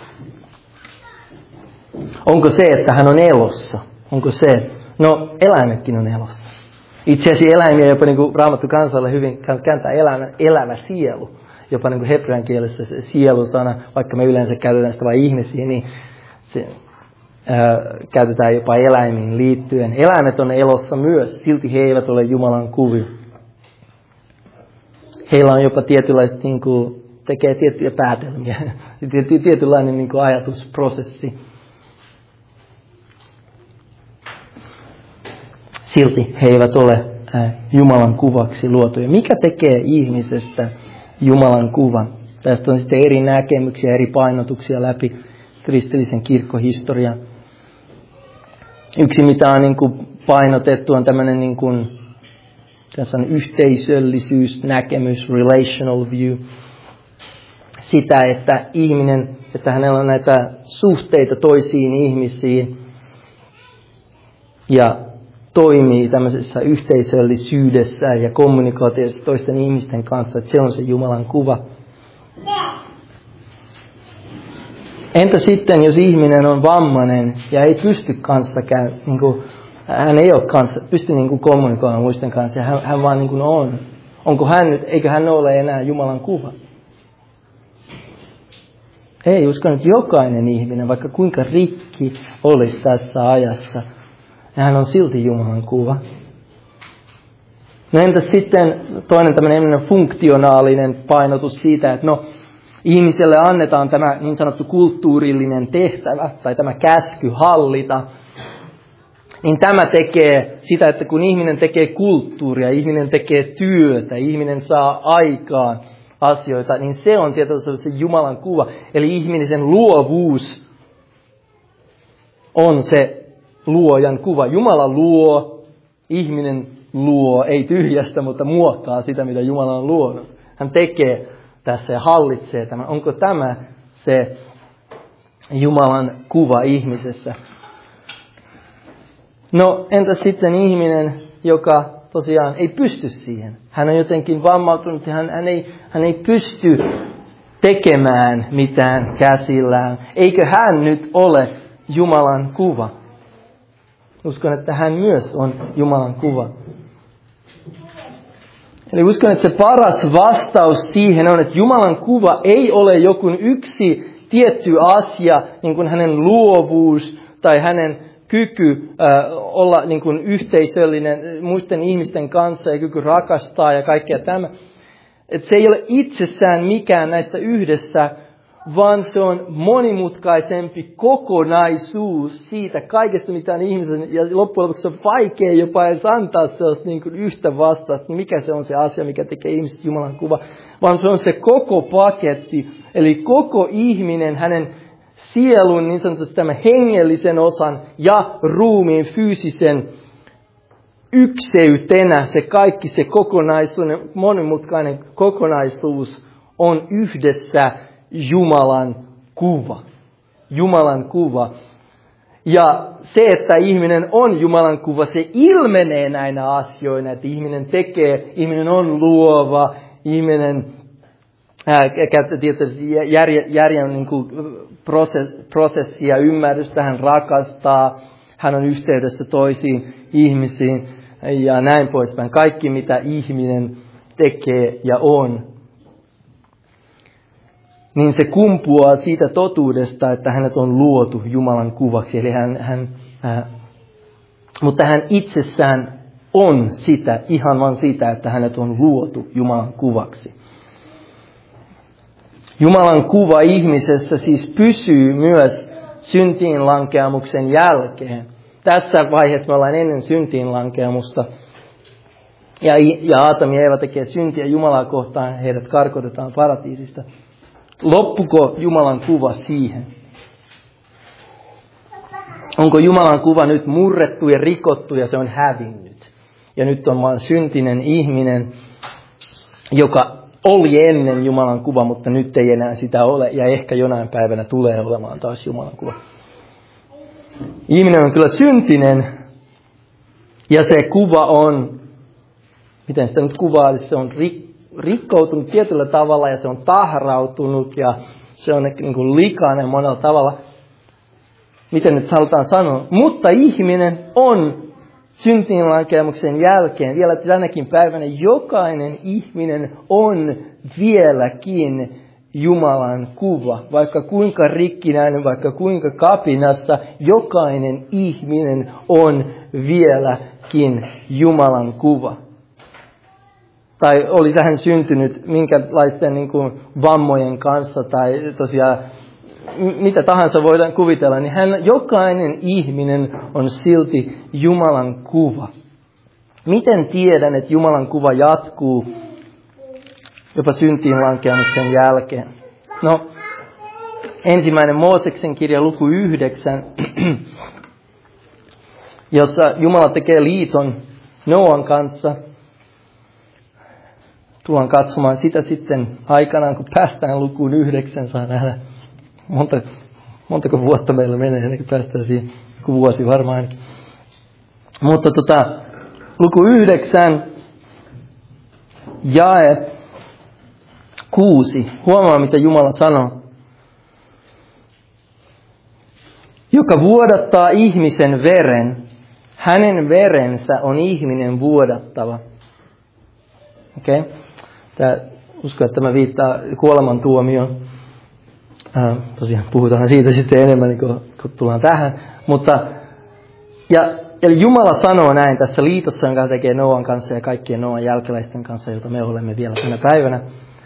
Speaker 1: Onko se, että hän on elossa? Onko se? No, eläimetkin on elossa. Itse asiassa eläimiä jopa niin kuin Raamattu kansalle hyvin kääntää elävä sielu. Jopa niin kuin hebrean kielessä se sielusana, vaikka me yleensä käytetään sitä vain ihmisiä, niin se käytetään jopa eläimiin liittyen. Eläimet on elossa myös, silti he eivät ole Jumalan kuvia. Heillä on jopa tietynlaiset, niin kuin, tekee tiettyjä päätelmiä, tietynlainen niin kuin ajatusprosessi. Silti he eivät ole Jumalan kuvaksi luotuja. Mikä tekee ihmisestä Jumalan kuvan? Tästä on sitten eri näkemyksiä, eri painotuksia läpi kristillisen kirkkohistorian. Yksi, mitä on niin kuin painotettu, on tämmöinen niin kuin, tässä on yhteisöllisyys, näkemys, relational view. Sitä, että ihminen, että hänellä on näitä suhteita toisiin ihmisiin ja toimii tämmöisessä yhteisöllisyydessä ja kommunikaatiossa toisten ihmisten kanssa, että se on se Jumalan kuva. Entä sitten, jos ihminen on vammainen ja ei pysty hän ei ole pysty kommunikoimaan muisten kanssa ja hän vaan on. Onko hän nyt, eikö hän ole enää Jumalan kuva? Ei, uskon, että jokainen ihminen, vaikka kuinka rikki olisi tässä ajassa, ja hän on silti Jumalan kuva. No entäs sitten toinen tämmöinen funktionaalinen painotus siitä, että ihmiselle annetaan tämä niin sanottu kulttuurillinen tehtävä, tai tämä käsky hallita, niin tämä tekee sitä, että kun ihminen tekee kulttuuria, ihminen tekee työtä, ihminen saa aikaan asioita, niin se on tietysti se Jumalan kuva. Eli ihmisen luovuus on se luojan kuva. Jumala luo, ihminen luo, ei tyhjästä, mutta muokkaa sitä, mitä Jumala on luonut. Hän tekee tässä ja hallitsee tämän. Onko tämä se Jumalan kuva ihmisessä? No, entä sitten ihminen, joka tosiaan ei pysty siihen? Hän on jotenkin vammautunut ja hän ei pysty tekemään mitään käsillään. Eikö hän nyt ole Jumalan kuva? Uskon, että hän myös on Jumalan kuva. Eli uskon, että se paras vastaus siihen on, että Jumalan kuva ei ole joku yksi tietty asia, niin kuin hänen luovuus tai hänen kyky olla niin kuin yhteisöllinen muisten ihmisten kanssa ja kyky rakastaa ja kaikkea tämä. Että se ei ole itsessään mikään näistä yhdessä, vaan se on monimutkaisempi kokonaisuus siitä kaikesta, mitä on ihmisen, ja loppujen lopuksi on vaikea jopa edes antaa sellaista niin kuin yhtä vastausta, mikä se on se asia, mikä tekee ihmisestä Jumalan kuva, vaan se on se koko paketti, eli koko ihminen, hänen sielun, niin sanotusti tämän hengellisen osan ja ruumiin fyysisen ykseytenä, se kaikki se kokonaisuuden, monimutkainen kokonaisuus on yhdessä Jumalan kuva. Jumalan kuva. Ja se, että ihminen on Jumalan kuva, se ilmenee näinä asioina, että ihminen on luova, ihminen käyttää tietysti järjen niin kuin prosessia, ymmärrystä, hän rakastaa, hän on yhteydessä toisiin ihmisiin ja näin poispäin. Kaikki, mitä ihminen tekee ja on, niin se kumpuaa siitä totuudesta, että hänet on luotu Jumalan kuvaksi. Eli mutta hän itsessään on sitä, ihan vain sitä, että hänet on luotu Jumalan kuvaksi. Jumalan kuva ihmisessä siis pysyy myös syntiin lankeamuksen jälkeen. Tässä vaiheessa me ollaan ennen syntiin lankeamusta. Ja Aatami ja Eeva tekee syntiä Jumalaa kohtaan, heidät karkotetaan paratiisista. Loppuko Jumalan kuva siihen? Onko Jumalan kuva nyt murrettu ja rikottu ja se on hävinnyt? Ja nyt on vain syntinen ihminen, joka oli ennen Jumalan kuva, mutta nyt ei enää sitä ole. Ja ehkä jonain päivänä tulee olemaan taas Jumalan kuva. Ihminen on kyllä syntinen ja se kuva on, miten sitä nyt kuvailisi, se on rikkoutunut tietyllä tavalla ja se on tahrautunut ja se on niin kuin likainen monella tavalla. Miten nyt halutaan sanoa? Mutta ihminen on syntiinlankeamuksen jälkeen, vielä tänäkin päivänä, jokainen ihminen on vieläkin Jumalan kuva. Vaikka kuinka rikkinäinen, vaikka kuinka kapinassa, jokainen ihminen on vieläkin Jumalan kuva. Tai olisi hän syntynyt minkälaisten niin kuin vammojen kanssa tai tosiaan mitä tahansa voidaan kuvitella, niin jokainen ihminen on silti Jumalan kuva. Miten tiedän, että Jumalan kuva jatkuu jopa syntiin lankeamuksen jälkeen? No, ensimmäinen Mooseksen kirja luku 9, jossa Jumala tekee liiton Noan kanssa. Tullaan katsomaan sitä sitten aikanaan, kun päästään lukuun 9, saa nähdä. Montako vuotta meillä menee, ennen kuin päästään siihen, joku vuosi varmaan ainakin. Mutta luku 9, jae 6. Huomaa, mitä Jumala sanoo. Joka vuodattaa ihmisen veren, hänen verensä on ihminen vuodattava. Okei? Uskon, että tämä viittaa kuolemantuomioon. Tosiaan puhutaan siitä sitten enemmän, kun tullaan tähän. Eli Jumala sanoo näin tässä liitossa, jonka tekee Noan kanssa ja kaikkien Noan jälkeläisten kanssa, jota me olemme vielä tänä päivänä.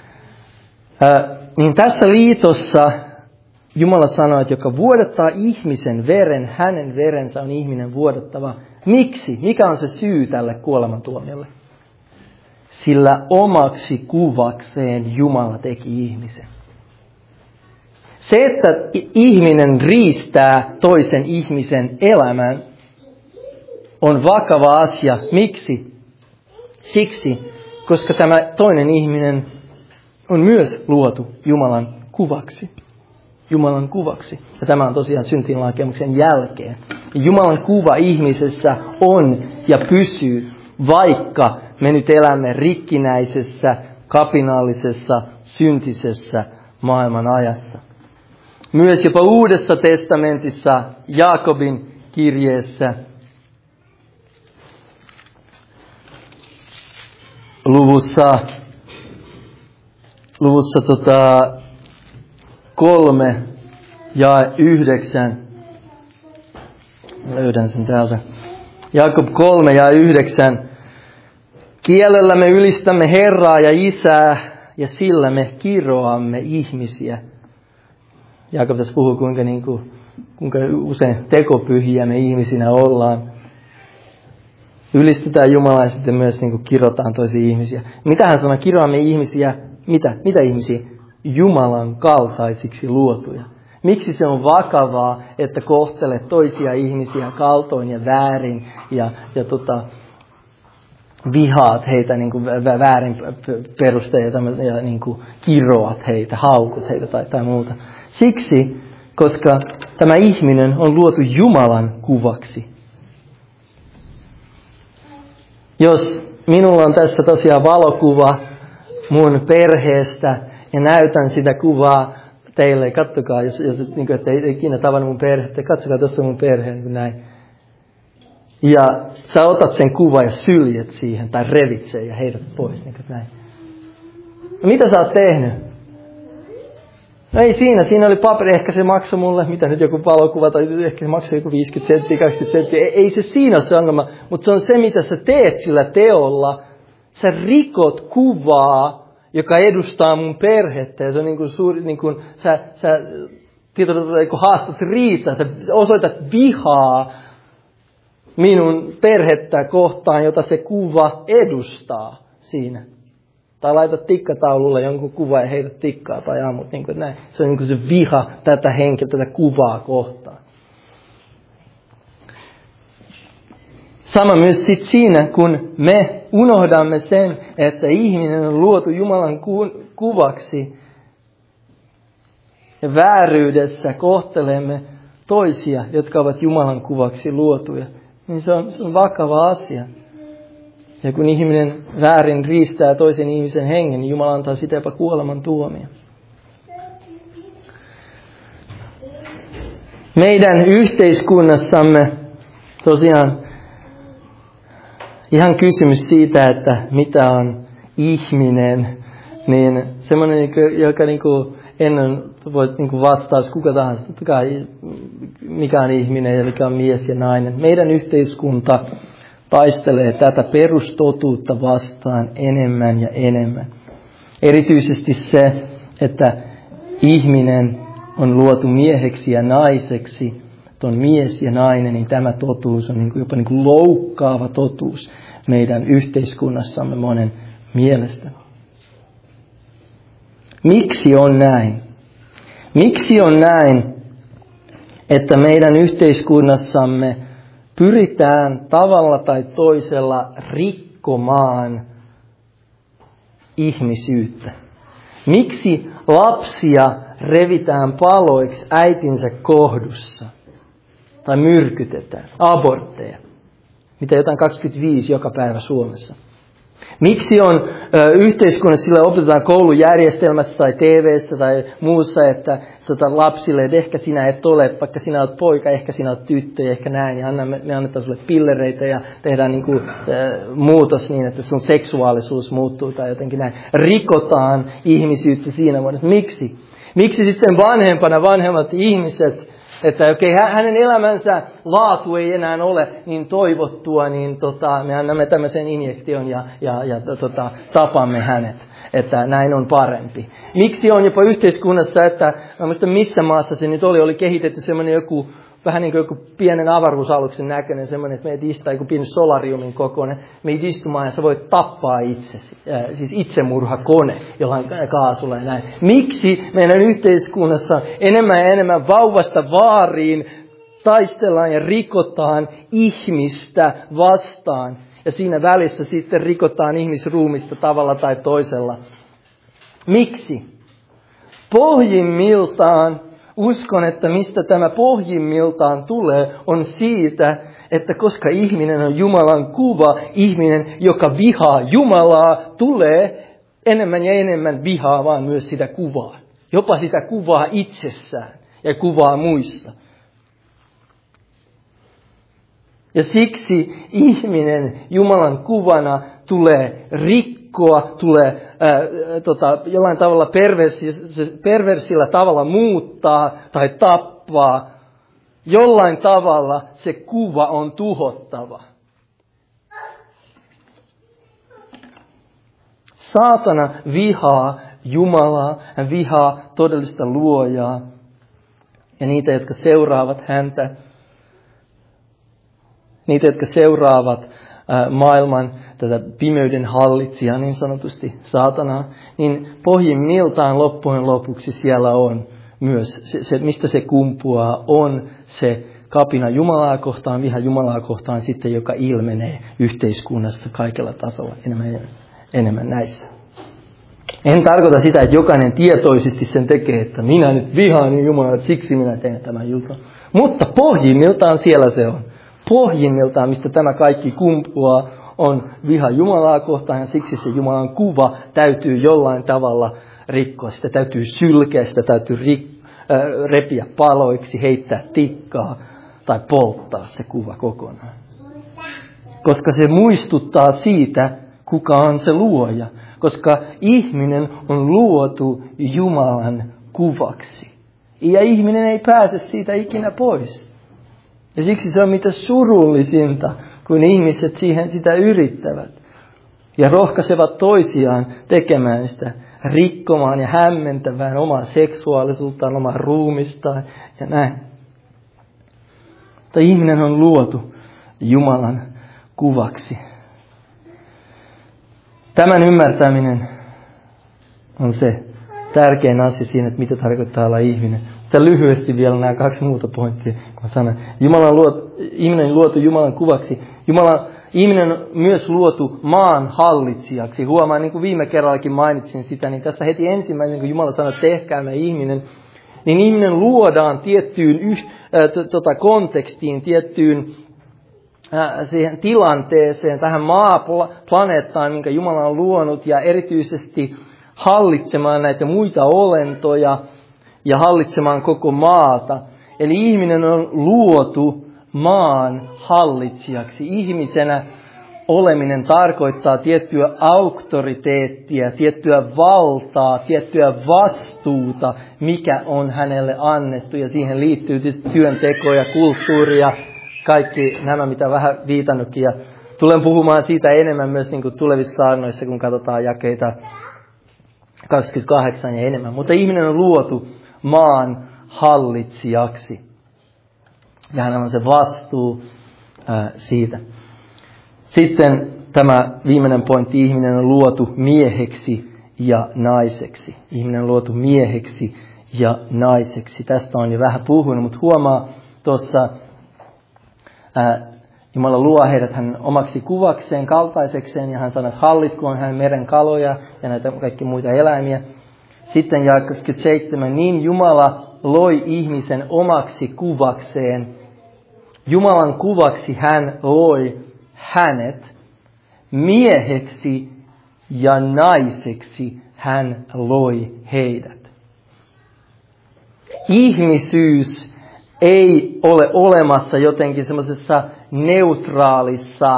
Speaker 1: Niin tässä liitossa Jumala sanoo, että joka vuodattaa ihmisen veren, hänen verensä on ihminen vuodattava. Miksi? Mikä on se syy tälle kuolemantuomiolle? Sillä omaksi kuvakseen Jumala teki ihmisen. Se, että ihminen riistää toisen ihmisen elämän, on vakava asia. Miksi? Siksi, koska tämä toinen ihminen on myös luotu Jumalan kuvaksi. Jumalan kuvaksi. Ja tämä on tosiaan syntiinlankemuksen jälkeen. Jumalan kuva ihmisessä on ja pysyy, vaikka me nyt elämme rikkinäisessä, kapinallisessa, syntisessä maailman ajassa. Myös jopa Uudessa testamentissa, Jaakobin kirjeessä, luvussa 3 ja 9. Löydän sen täältä. Jaakob 3 ja 9. Kielellä me ylistämme Herraa ja Isää ja sillä me kiroamme ihmisiä. Jaakob tässä puhuu, kuinka usein tekopyhiä me ihmisinä ollaan. Ylistetään Jumalaa ja sitten myös kirotaan toisia ihmisiä. Mitä hän sanoo? Kiroamme ihmisiä. Mitä ihmisiä? Jumalan kaltaisiksi luotuja. Miksi se on vakavaa, että kohtelet toisia ihmisiä kaltoin ja väärin ja vihaat heitä väärin perusteita ja kiroat heitä, haukut heitä tai muuta. Siksi, koska tämä ihminen on luotu Jumalan kuvaksi. Jos minulla on tässä tosiaan valokuva mun perheestä ja näytän sitä kuvaa teille, katsokaa, jos ette ikinä tavannut mun perhettä, katsokaa, tuossa on mun perhe, näin. Ja sä otat sen kuvan ja syljet siihen, tai revit sen ja heidät pois, näin. No, mitä sä oot tehnyt? No ei siinä oli paperi, ehkä se maksoi mulle, mitä nyt joku valokuva, tai ehkä se maksoi joku 50 senttiä, 20 senttiä. Ei se siinä ole se ongelma, mutta se on se, mitä sä teet sillä teolla. Sä rikot kuvaa, joka edustaa mun perhettä, ja se on suuri, sä kun haastat riitaa, sä osoitat vihaa minun perhettä kohtaan, jota se kuva edustaa siinä. Tai laitat tikkataululle jonkun kuvan ja heität tikkaa tai ammut. Niin kuin näin. Se on niin kuin se viha tätä henkeä, tätä kuvaa kohtaan. Sama myös sit siinä, kun me unohdamme sen, että ihminen on luotu Jumalan kuvaksi ja vääryydessä kohtelemme toisia, jotka ovat Jumalan kuvaksi luotuja, niin se on vakava asia. Ja kun ihminen väärin riistää toisen ihmisen hengen, niin Jumala antaa sitä jopa kuoleman tuomio. Meidän yhteiskunnassamme tosiaan ihan kysymys siitä, että mitä on ihminen, niin semmoinen, joka ennen voit vastaus kuka tahansa, totta kai mikä on ihminen ja mikä on mies ja nainen. Meidän yhteiskunta taistelee tätä perustotuutta vastaan enemmän ja enemmän. Erityisesti se, että ihminen on luotu mieheksi ja naiseksi, että on mies ja nainen, niin tämä totuus on jopa loukkaava totuus meidän yhteiskunnassamme monen mielestä. Miksi on näin? Miksi on näin, että meidän yhteiskunnassamme pyritään tavalla tai toisella rikkomaan ihmisyyttä? Miksi lapsia revitään paloiksi äitinsä kohdussa? Tai myrkytetään, abortteja, mitä jotain 25 joka päivä Suomessa. Miksi on yhteiskunnassa, sillä opetetaan koulujärjestelmässä tai TV:ssä tai muussa, että lapsille, että ehkä sinä et ole, vaikka sinä olet poika, ehkä sinä olet tyttö ja ehkä näin. Ja me annetaan sulle pillereitä ja tehdään muutos niin, että sun seksuaalisuus muuttuu tai jotenkin näin. Rikotaan ihmisyyttä siinä muodossa. Miksi? Miksi sitten vanhemmat ihmiset, että hänen elämänsä laatu ei enää ole niin toivottua, niin me annamme tämmöisen injektion ja tapamme hänet, että näin on parempi. Miksi on jopa yhteiskunnassa, että mä muistan missä maassa se nyt oli kehitetty semmoinen vähän niin kuin joku pienen avaruusaluksen näköinen, semmoinen, että meidät istaa joku pieni solariumin kokoinen, meidät istumaan ja sä voit tappaa itsesi, siis itsemurhakone jollain kaasulla ja näin. Miksi meidän yhteiskunnassa enemmän ja enemmän vauvasta vaariin taistellaan ja rikotaan ihmistä vastaan ja siinä välissä sitten rikotaan ihmisruumista tavalla tai toisella? Miksi? Pohjimmiltaan uskon, että mistä tämä pohjimmiltaan tulee, on siitä, että koska ihminen on Jumalan kuva, ihminen, joka vihaa Jumalaa, tulee enemmän ja enemmän vihaamaan myös sitä kuvaa. Jopa sitä kuvaa itsessään ja kuvaa muissa. Ja siksi ihminen Jumalan kuvana tulee rikkoa, tulee jollain tavalla perversillä tavalla muuttaa tai tappaa. Jollain tavalla se kuva on tuhottava. Saatana vihaa Jumalaa, hän vihaa todellista luojaa ja niitä, jotka seuraavat häntä. Niitä, jotka seuraavat maailman tätä pimeyden hallitsijaa, niin sanotusti saatanaa, niin pohjimmiltaan loppujen lopuksi siellä on myös se, mistä se kumpuaa, on se kapina Jumalaa kohtaan, viha Jumalaa kohtaan sitten, joka ilmenee yhteiskunnassa kaikella tasolla enemmän näissä. En tarkoita sitä, että jokainen tietoisesti sen tekee, että minä nyt vihaan Jumalaa, siksi minä teen tämän jutun. Mutta pohjimmiltaan siellä se on. Pohjimmiltaan, mistä tämä kaikki kumpuaa, on viha Jumalaa kohtaan ja siksi se Jumalan kuva täytyy jollain tavalla rikkoa. Sitä täytyy sylkeä, sitä täytyy repiä paloiksi, heittää tikkaa tai polttaa se kuva kokonaan. Koska se muistuttaa siitä, kuka on se luoja. Koska ihminen on luotu Jumalan kuvaksi. Ja ihminen ei pääse siitä ikinä pois. Ja siksi se on mitä surullisinta, kun ihmiset sitä yrittävät. Ja rohkaisevat toisiaan tekemään sitä, rikkomaan ja hämmentämään omaa seksuaalisuuttaan, omaa ruumistaan ja näin. Mutta ihminen on luotu Jumalan kuvaksi. Tämän ymmärtäminen on se tärkein asia siinä, että mitä tarkoittaa olla ihminen. Mutta lyhyesti vielä nämä 2 muuta pointtia, kun sanon. Ihminen on luotu Jumalan kuvaksi. Ihminen on myös luotu maan hallitsijaksi. Huomaan, niin kuin viime kerrallakin mainitsin sitä, niin tässä heti ensimmäisen, kun Jumala sanoi, tehkäämme ihminen, niin ihminen luodaan tiettyyn kontekstiin, tiettyyn siihen tilanteeseen, tähän maaplaneettaan, minkä Jumala on luonut, ja erityisesti hallitsemaan näitä muita olentoja ja hallitsemaan koko maata. Eli ihminen on luotu maan hallitsijaksi. Ihmisenä oleminen tarkoittaa tiettyä auktoriteettia, tiettyä valtaa, tiettyä vastuuta, mikä on hänelle annettu. Ja siihen liittyy työnteko ja kulttuuri ja kaikki nämä, mitä vähän viitannutkin. Ja tulen puhumaan siitä enemmän myös niin kuin tulevissa saarnoissa, kun katsotaan jakeita 28 ja enemmän. Mutta ihminen on luotu maan hallitsijaksi. Ja hänellä on se vastuu siitä. Sitten tämä viimeinen pointti, ihminen on luotu mieheksi ja naiseksi. Ihminen on luotu mieheksi ja naiseksi. Tästä on jo vähän puhunut, mutta huomaa tuossa, Jumala luo heidät hän omaksi kuvakseen, kaltaisekseen, ja hän sanoo, että hallitkoon hän meren kaloja ja näitä kaikki muita eläimiä. Sitten jae 27, niin Jumala loi ihmisen omaksi kuvakseen. Jumalan kuvaksi hän loi hänet, mieheksi ja naiseksi hän loi heidät. Ihmisyys ei ole olemassa jotenkin semmoisessa neutraalissa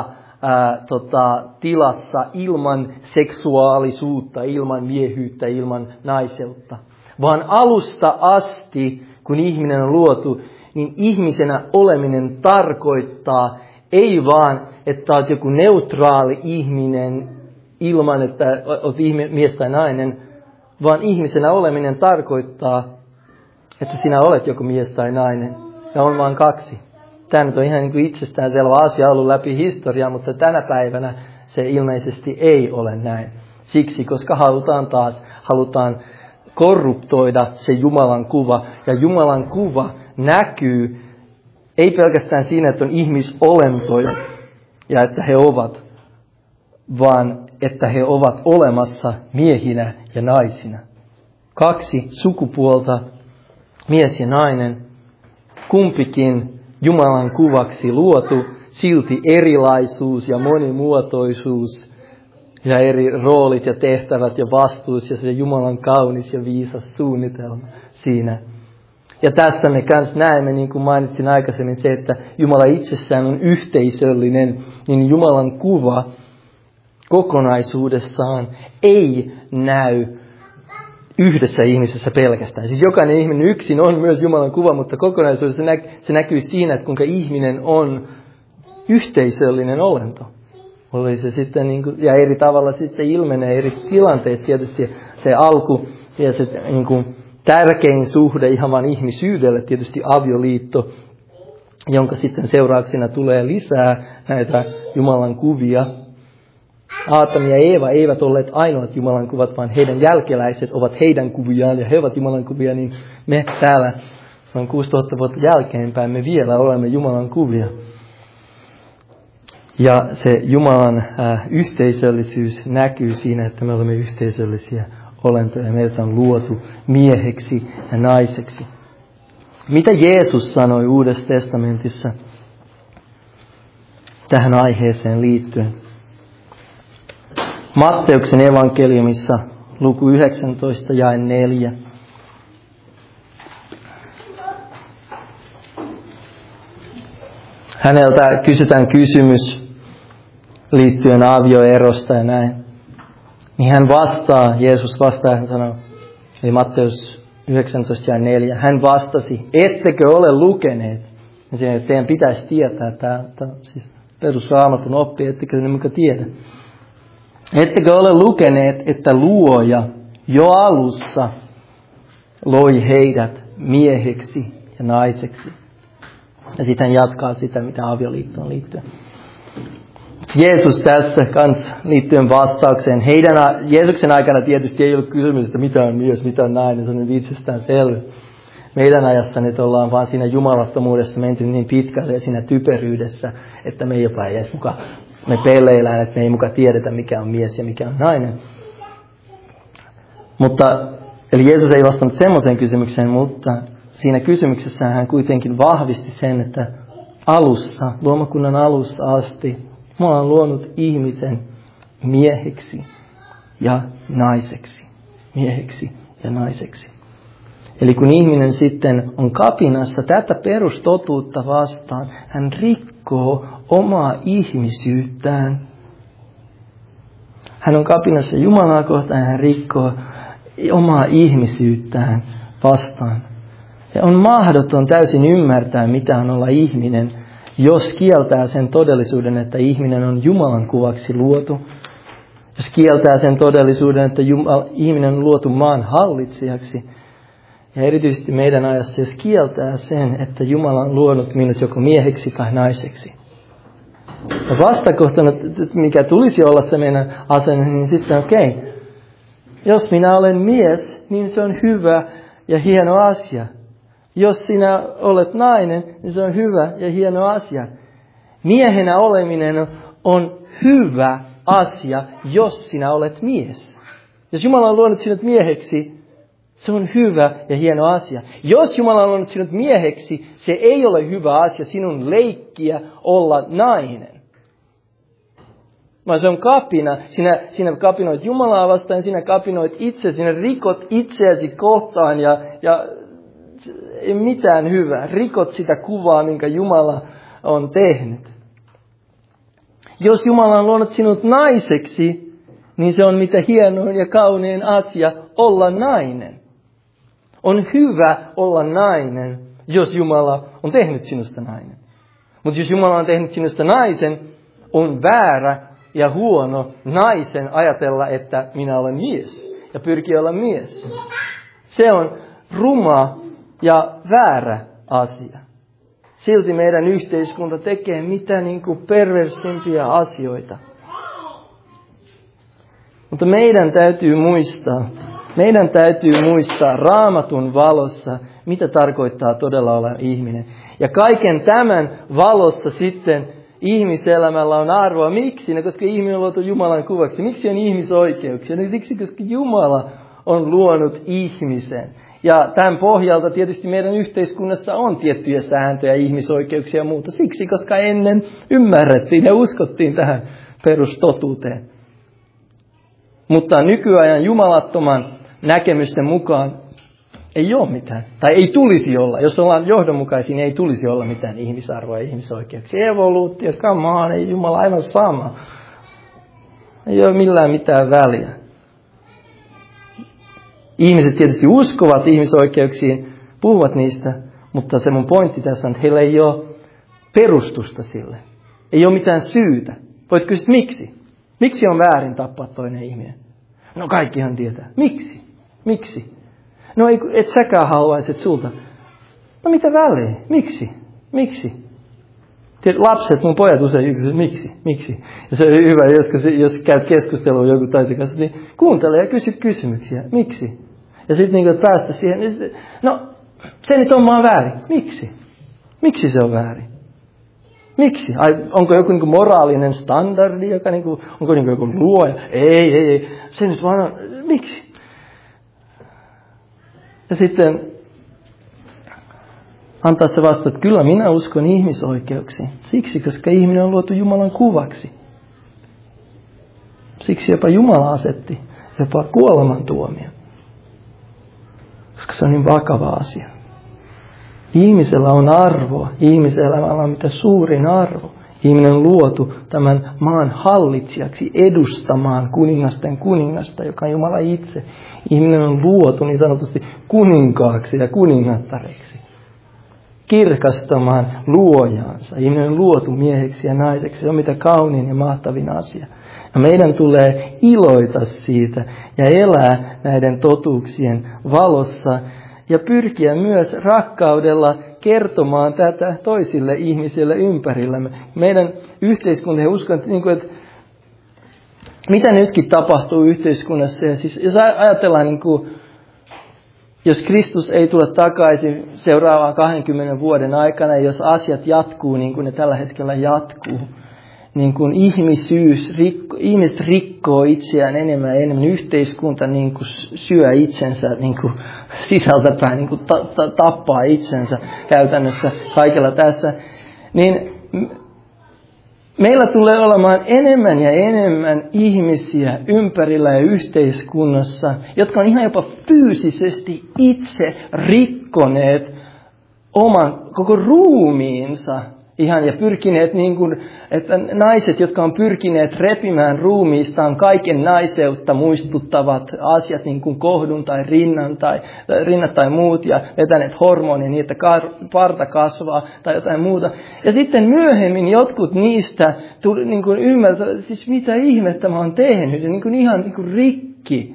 Speaker 1: tilassa ilman seksuaalisuutta, ilman miehyyttä, ilman naiseutta. Vaan alusta asti, kun ihminen on luotu, niin ihmisenä oleminen tarkoittaa ei vaan, että olet joku neutraali ihminen ilman, että olet mies tai nainen, vaan ihmisenä oleminen tarkoittaa, että sinä olet joku mies tai nainen. Ja on vain 2. Tämä nyt on ihan niin kuin itsestäänselvä asia ollut läpi historiaa, mutta tänä päivänä se ilmeisesti ei ole näin. Siksi, koska halutaan korruptoida se Jumalan kuva. Ja Jumalan kuva näkyy ei pelkästään siinä, että on ihmisolentoja ja että he ovat, vaan että he ovat olemassa miehinä ja naisina. 2 sukupuolta, mies ja nainen, kumpikin Jumalan kuvaksi luotu, silti erilaisuus ja monimuotoisuus ja eri roolit ja tehtävät ja vastuus ja se Jumalan kaunis ja viisas suunnitelma siinä. Ja tässä me kans näemme, niin kuin mainitsin aikaisemmin, se, että Jumala itsessään on yhteisöllinen, niin Jumalan kuva kokonaisuudessaan ei näy yhdessä ihmisessä pelkästään. Siis jokainen ihminen yksin on myös Jumalan kuva, mutta kokonaisuudessa se näkyy siinä, että kuinka ihminen on yhteisöllinen olento. Oli se sitten niin kuin, ja eri tavalla sitten ilmenee eri tilanteissa tietysti se alku ja se niin kuin tärkein suhde ihan vain ihmisyydelle, tietysti avioliitto, jonka sitten seurauksena tulee lisää näitä Jumalan kuvia. Aatami ja Eeva eivät olleet ainoat Jumalan kuvat, vaan heidän jälkeläiset ovat heidän kuviaan ja he ovat Jumalan kuvia, niin me täällä noin 6000 vuotta jälkeenpäin me vielä olemme Jumalan kuvia. Ja se Jumalan yhteisöllisyys näkyy siinä, että me olemme yhteisöllisiä olentoja. Meitä on luotu mieheksi ja naiseksi. Mitä Jeesus sanoi Uudessa testamentissa tähän aiheeseen liittyen? Matteuksen evankeliumissa luku 19 jae 4. Häneltä kysytään kysymys liittyen avioerosta ja näin. Niin hän vastaa, Jeesus vastaa ja hän sanoo, eli Matteus 19 jae 4. Hän vastasi, ettekö ole lukeneet? Ja siihen, että teidän pitäisi tietää, tämä siis perusraamatun oppi, ettekö ne muka tiedä. Ettekö ole lukeneet, että luoja jo alussa loi heidät mieheksi ja naiseksi. Ja sitten hän jatkaa sitä, mitä avioliittoon liittyy. Jeesus tässä kanssa liittyen vastaukseen. Jeesuksen aikana tietysti ei ollut kysymys, että mitä on mies, mitä on nainen. Se on nyt itsestään selvä. Meidän ajassa nyt ollaan vaan siinä jumalattomuudessa menty niin pitkälle ja siinä typeryydessä, että me jopa ei edes me peleillään, että me ei muka tiedetä, mikä on mies ja mikä on nainen. Eli Jeesus ei vastannut semmoiseen kysymykseen, mutta siinä kysymyksessä hän kuitenkin vahvisti sen, että luomakunnan alussa asti, Jumala on luonut ihmisen mieheksi ja naiseksi. Mieheksi ja naiseksi. Eli kun ihminen sitten on kapinassa tätä perustotuutta vastaan, hän rikkoo omaa ihmisyyttään. Hän on kapinassa Jumalaa kohtaan ja hän rikkoo omaa ihmisyyttään vastaan. Ja on mahdoton täysin ymmärtää, mitä on olla ihminen, jos kieltää sen todellisuuden, että ihminen on Jumalan kuvaksi luotu. Jos kieltää sen todellisuuden, että ihminen on luotu maan hallitsijaksi. Ja erityisesti meidän ajassa, jos kieltää sen, että Jumala on luonut minut joko mieheksi tai naiseksi. Ja vastakohtana, mikä tulisi olla se meidän asenne, niin sitten jos minä olen mies, niin se on hyvä ja hieno asia. Jos sinä olet nainen, niin se on hyvä ja hieno asia. Miehenä oleminen on hyvä asia, jos sinä olet mies. Jos Jumala on luonut sinut mieheksi, se on hyvä ja hieno asia. Jos Jumala on luonut sinut mieheksi, se ei ole hyvä asia sinun leikkiä olla nainen. Vaan se on kapina. Sinä kapinoit Jumalaa vastaan, sinä kapinoit itse, sinä rikot itseäsi kohtaan ja ei mitään hyvää. Rikot sitä kuvaa, minkä Jumala on tehnyt. Jos Jumala on luonut sinut naiseksi, niin se on mitä hienoin ja kaunein asia olla nainen. On hyvä olla nainen, jos Jumala on tehnyt sinusta nainen. Mutta jos Jumala on tehnyt sinusta naisen, on väärä ja huono naisen ajatella, että minä olen mies ja pyrkiä olla mies. Se on ruma ja väärä asia. Silti meidän yhteiskunta tekee mitä perversimpiä asioita. Mutta meidän täytyy muistaa Raamatun valossa, mitä tarkoittaa todella olla ihminen. Ja kaiken tämän valossa sitten ihmiselämällä on arvoa. Miksi? No, koska ihminen on luotu Jumalan kuvaksi. Miksi on ihmisoikeuksia? No, siksi, koska Jumala on luonut ihmisen. Ja tämän pohjalta tietysti meidän yhteiskunnassa on tiettyjä sääntöjä, ihmisoikeuksia ja muuta. Siksi, koska ennen ymmärrettiin ja uskottiin tähän perustotuuteen. Mutta nykyajan jumalattoman näkemysten mukaan ei ole mitään. Tai ei tulisi olla. Jos ollaan johdonmukaisia, niin ei tulisi olla mitään ihmisarvoa ja ihmisoikeuksia. Evoluutio, come on, ei Jumala aivan sama. Ei ole millään mitään väliä. Ihmiset tietysti uskovat ihmisoikeuksiin, puhuvat niistä, mutta se mun pointti tässä on, että heillä ei ole perustusta sille. Ei ole mitään syytä. Voit kysyä, miksi? Miksi on väärin tappaa toinen ihminen? No kaikkihan tietää. Miksi? Miksi? No et säkään haluaisi, että sulta. No mitä väliä? Miksi? Miksi? Lapset, mun pojat usein kysyvät, miksi? Ja se on hyvä, jos käyt keskustelua joku toisen kanssa, niin kuuntele ja kysy kysymyksiä. Miksi? Ja sitten että päästä siihen, niin sitten, no se nyt on vaan väärin. Miksi? Miksi se on väärin? Miksi? Onko joku moraalinen standardi, joka onko joku luoja? Ei. Se nyt vaan on. Miksi? Ja sitten antaa se vasta, että kyllä minä uskon ihmisoikeuksiin. Siksi, koska ihminen on luotu Jumalan kuvaksi. Siksi jopa Jumala asetti jopa kuolemantuomio. Koska se on niin vakava asia. Ihmisellä on arvoa. Ihmiselämällä on mitä suurin arvo. Ihminen on luotu tämän maan hallitsijaksi edustamaan kuningasten kuningasta, joka on Jumala itse. Ihminen on luotu niin sanotusti kuninkaaksi ja kuningattareksi. kirkastamaan luojaansa. Ihminen on luotu mieheksi ja naiseksi. Se on mitä kaunein ja mahtavin asia. Ja meidän tulee iloita siitä ja elää näiden totuuksien valossa ja pyrkiä myös rakkaudella kertomaan tätä toisille ihmisille ympärillämme. Meidän yhteiskunta, ja uskon, että mitä nytkin tapahtuu yhteiskunnassa, ja siis jos ajatellaan, jos Kristus ei tule takaisin seuraavaan 20 vuoden aikana, ja jos asiat jatkuu niin kuin ne tällä hetkellä jatkuu, niin kuin ihmiset rikkoo itseään enemmän ja enemmän, yhteiskunta niin kuin syö itsensä niin kuin sisältäpäin, niin kuin tappaa itsensä käytännössä kaikella tässä, niin meillä tulee olemaan enemmän ja enemmän ihmisiä ympärillä ja yhteiskunnassa, jotka on ihan jopa fyysisesti itse rikkoneet oman koko ruumiinsa. Ja pyrkineet, niin kuin, että naiset, jotka on pyrkineet repimään ruumiistaan kaiken naiseutta muistuttavat asiat, niin kuin kohdun tai rinnat tai muut, ja vetäneet hormonia niin, että parta kasvaa tai jotain muuta. Ja sitten myöhemmin jotkut niistä niin kuin ymmärtävät, siis mitä ihmettä mä oon tehnyt, ja niin kuin ihan niin kuin rikki.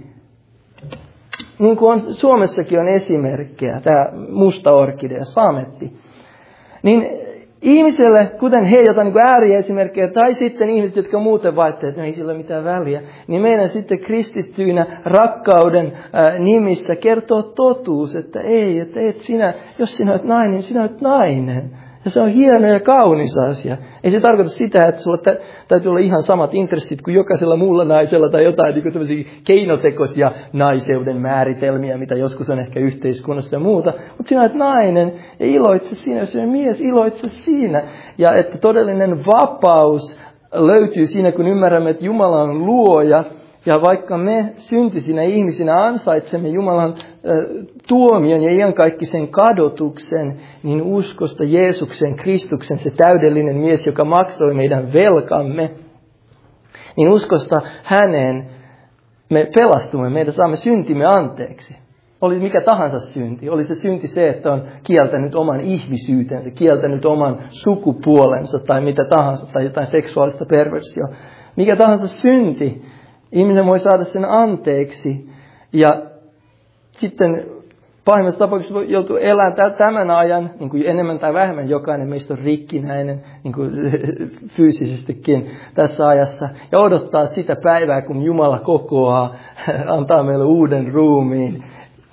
Speaker 1: Niin kuin Suomessakin on esimerkkejä, tämä musta orkidea, sametti. Niin ihmiselle, kuten he, jotain niin ääriesimerkkejä, tai sitten ihmiset, jotka muuten vaihtelevat, että ei sillä mitään väliä, niin meidän sitten kristittyinä rakkauden nimissä kertoo totuus, että ei, että et sinä, jos sinä olet nainen, sinä olet nainen. Ja se on hieno ja kaunis asia. Ei se tarkoita sitä, että sulla täytyy olla ihan samat intressit kuin jokaisella muulla naisella tai jotain niin tämmöisiä keinotekoisia naiseuden määritelmiä, mitä joskus on ehkä yhteiskunnassa ja muuta. Mutta sinä olet nainen ja iloitse siinä, jos sinä mies, iloitse siinä. Ja että todellinen vapaus löytyy siinä, kun ymmärrämme, että Jumala on luoja. Ja vaikka me syntisinä ihmisinä ansaitsemme Jumalan tuomion ja iankaikkisen kadotuksen, niin uskosta Jeesuksen, Kristuksen, se täydellinen mies, joka maksoi meidän velkamme, niin uskosta häneen me pelastumme, meidän saamme syntimme anteeksi. Oli mikä tahansa synti. Oli se synti se, että on kieltänyt oman ihmisyytensä, kieltänyt oman sukupuolensa tai mitä tahansa, tai jotain seksuaalista perversioa. Mikä tahansa synti. Ihminen voi saada sen anteeksi ja sitten pahimmassa tapauksessa voi joutua elämään tämän ajan, niin kuin enemmän tai vähemmän jokainen meistä on rikkinäinen niin kuin fyysisestikin tässä ajassa. Ja odottaa sitä päivää, kun Jumala kokoaa, antaa meille uuden ruumiin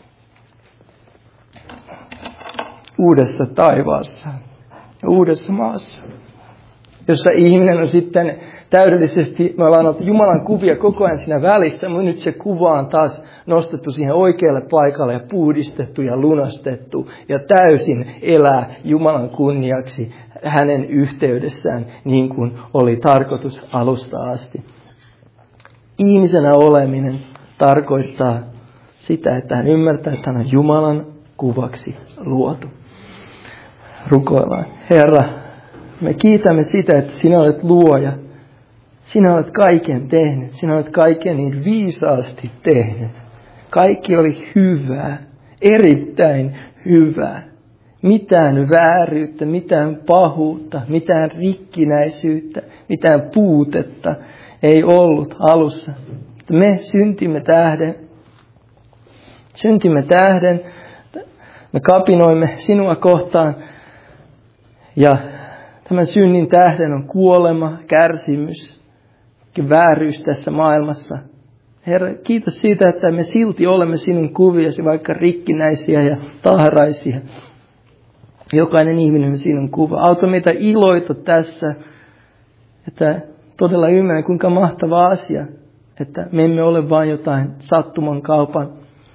Speaker 1: uudessa taivaassa ja uudessa maassa, jossa ihminen on sitten täydellisesti, me ollaan ollut Jumalan kuvia koko ajan siinä välissä, mutta nyt se kuva on taas nostettu siihen oikealle paikalle ja puhdistettu ja lunastettu ja täysin elää Jumalan kunniaksi hänen yhteydessään niin kuin oli tarkoitus alusta asti. Ihmisenä oleminen tarkoittaa sitä, että hän ymmärtää, että hän on Jumalan kuvaksi luotu. Rukoillaan. Herra, me kiitämme sitä, että sinä olet luoja. Sinä olet kaiken tehnyt. Sinä olet kaiken niin viisaasti tehnyt. Kaikki oli hyvää. Erittäin hyvää. Mitään vääryyttä, mitään pahuutta, mitään rikkinäisyyttä, mitään puutetta ei ollut alussa. Me syntimme tähden. Me kapinoimme sinua kohtaan. Ja tämän synnin tähden on kuolema, kärsimys, vääryys tässä maailmassa. Herra, kiitos siitä, että me silti olemme sinun kuviasi, vaikka rikkinäisiä ja tahraisia. Jokainen ihminen on sinun kuva. Auta meitä iloita tässä, että todella ymmärrän, kuinka mahtava asia, että me emme ole vain jotain sattuman kaupan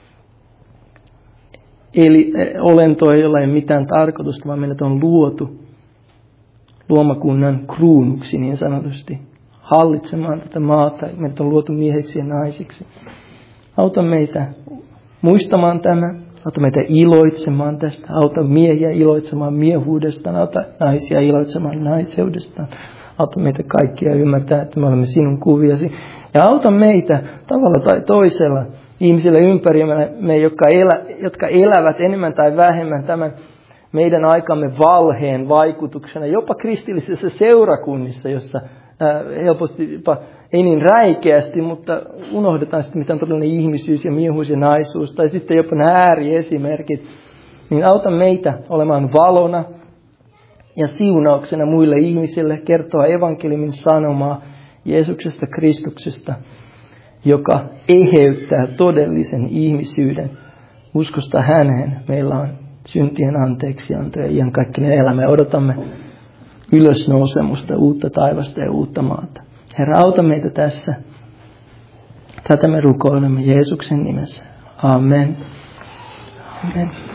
Speaker 1: eli olentoja, joilla ei ole mitään tarkoitusta, vaan meidät on luotu luomakunnan kruunuksi niin sanotusti, hallitsemaan tätä maata. Meidät on luotu miehiksi ja naisiksi. Auta meitä muistamaan tämä. Auta meitä iloitsemaan tästä. Auta miehiä iloitsemaan miehuudestaan. Auta naisia iloitsemaan naiseudestaan. Auta meitä kaikkia ymmärtää, että me olemme sinun kuviasi. Ja auta meitä tavalla tai toisella ihmisille ympärillämme, jotka elävät enemmän tai vähemmän tämän meidän aikamme valheen vaikutuksena, jopa kristillisissä seurakunnissa, jossa helposti jopa ei niin räikeästi, mutta unohdetaan sitten, mitä on todellinen ihmisyys ja miehuus ja naisuus, tai sitten jopa nämä ääriesimerkit, niin auta meitä olemaan valona ja siunauksena muille ihmisille, kertoa evankeliumin sanomaa Jeesuksesta Kristuksesta, joka eheyttää todellisen ihmisyyden. Uskosta häneen meillä on syntien anteeksianto ja iankaikkinen elämä. Odotamme ylösnousemusta, uutta taivasta ja uutta maata. Herra, auta meitä tässä. Tätä me rukoilemme Jeesuksen nimessä. Amen. Amen.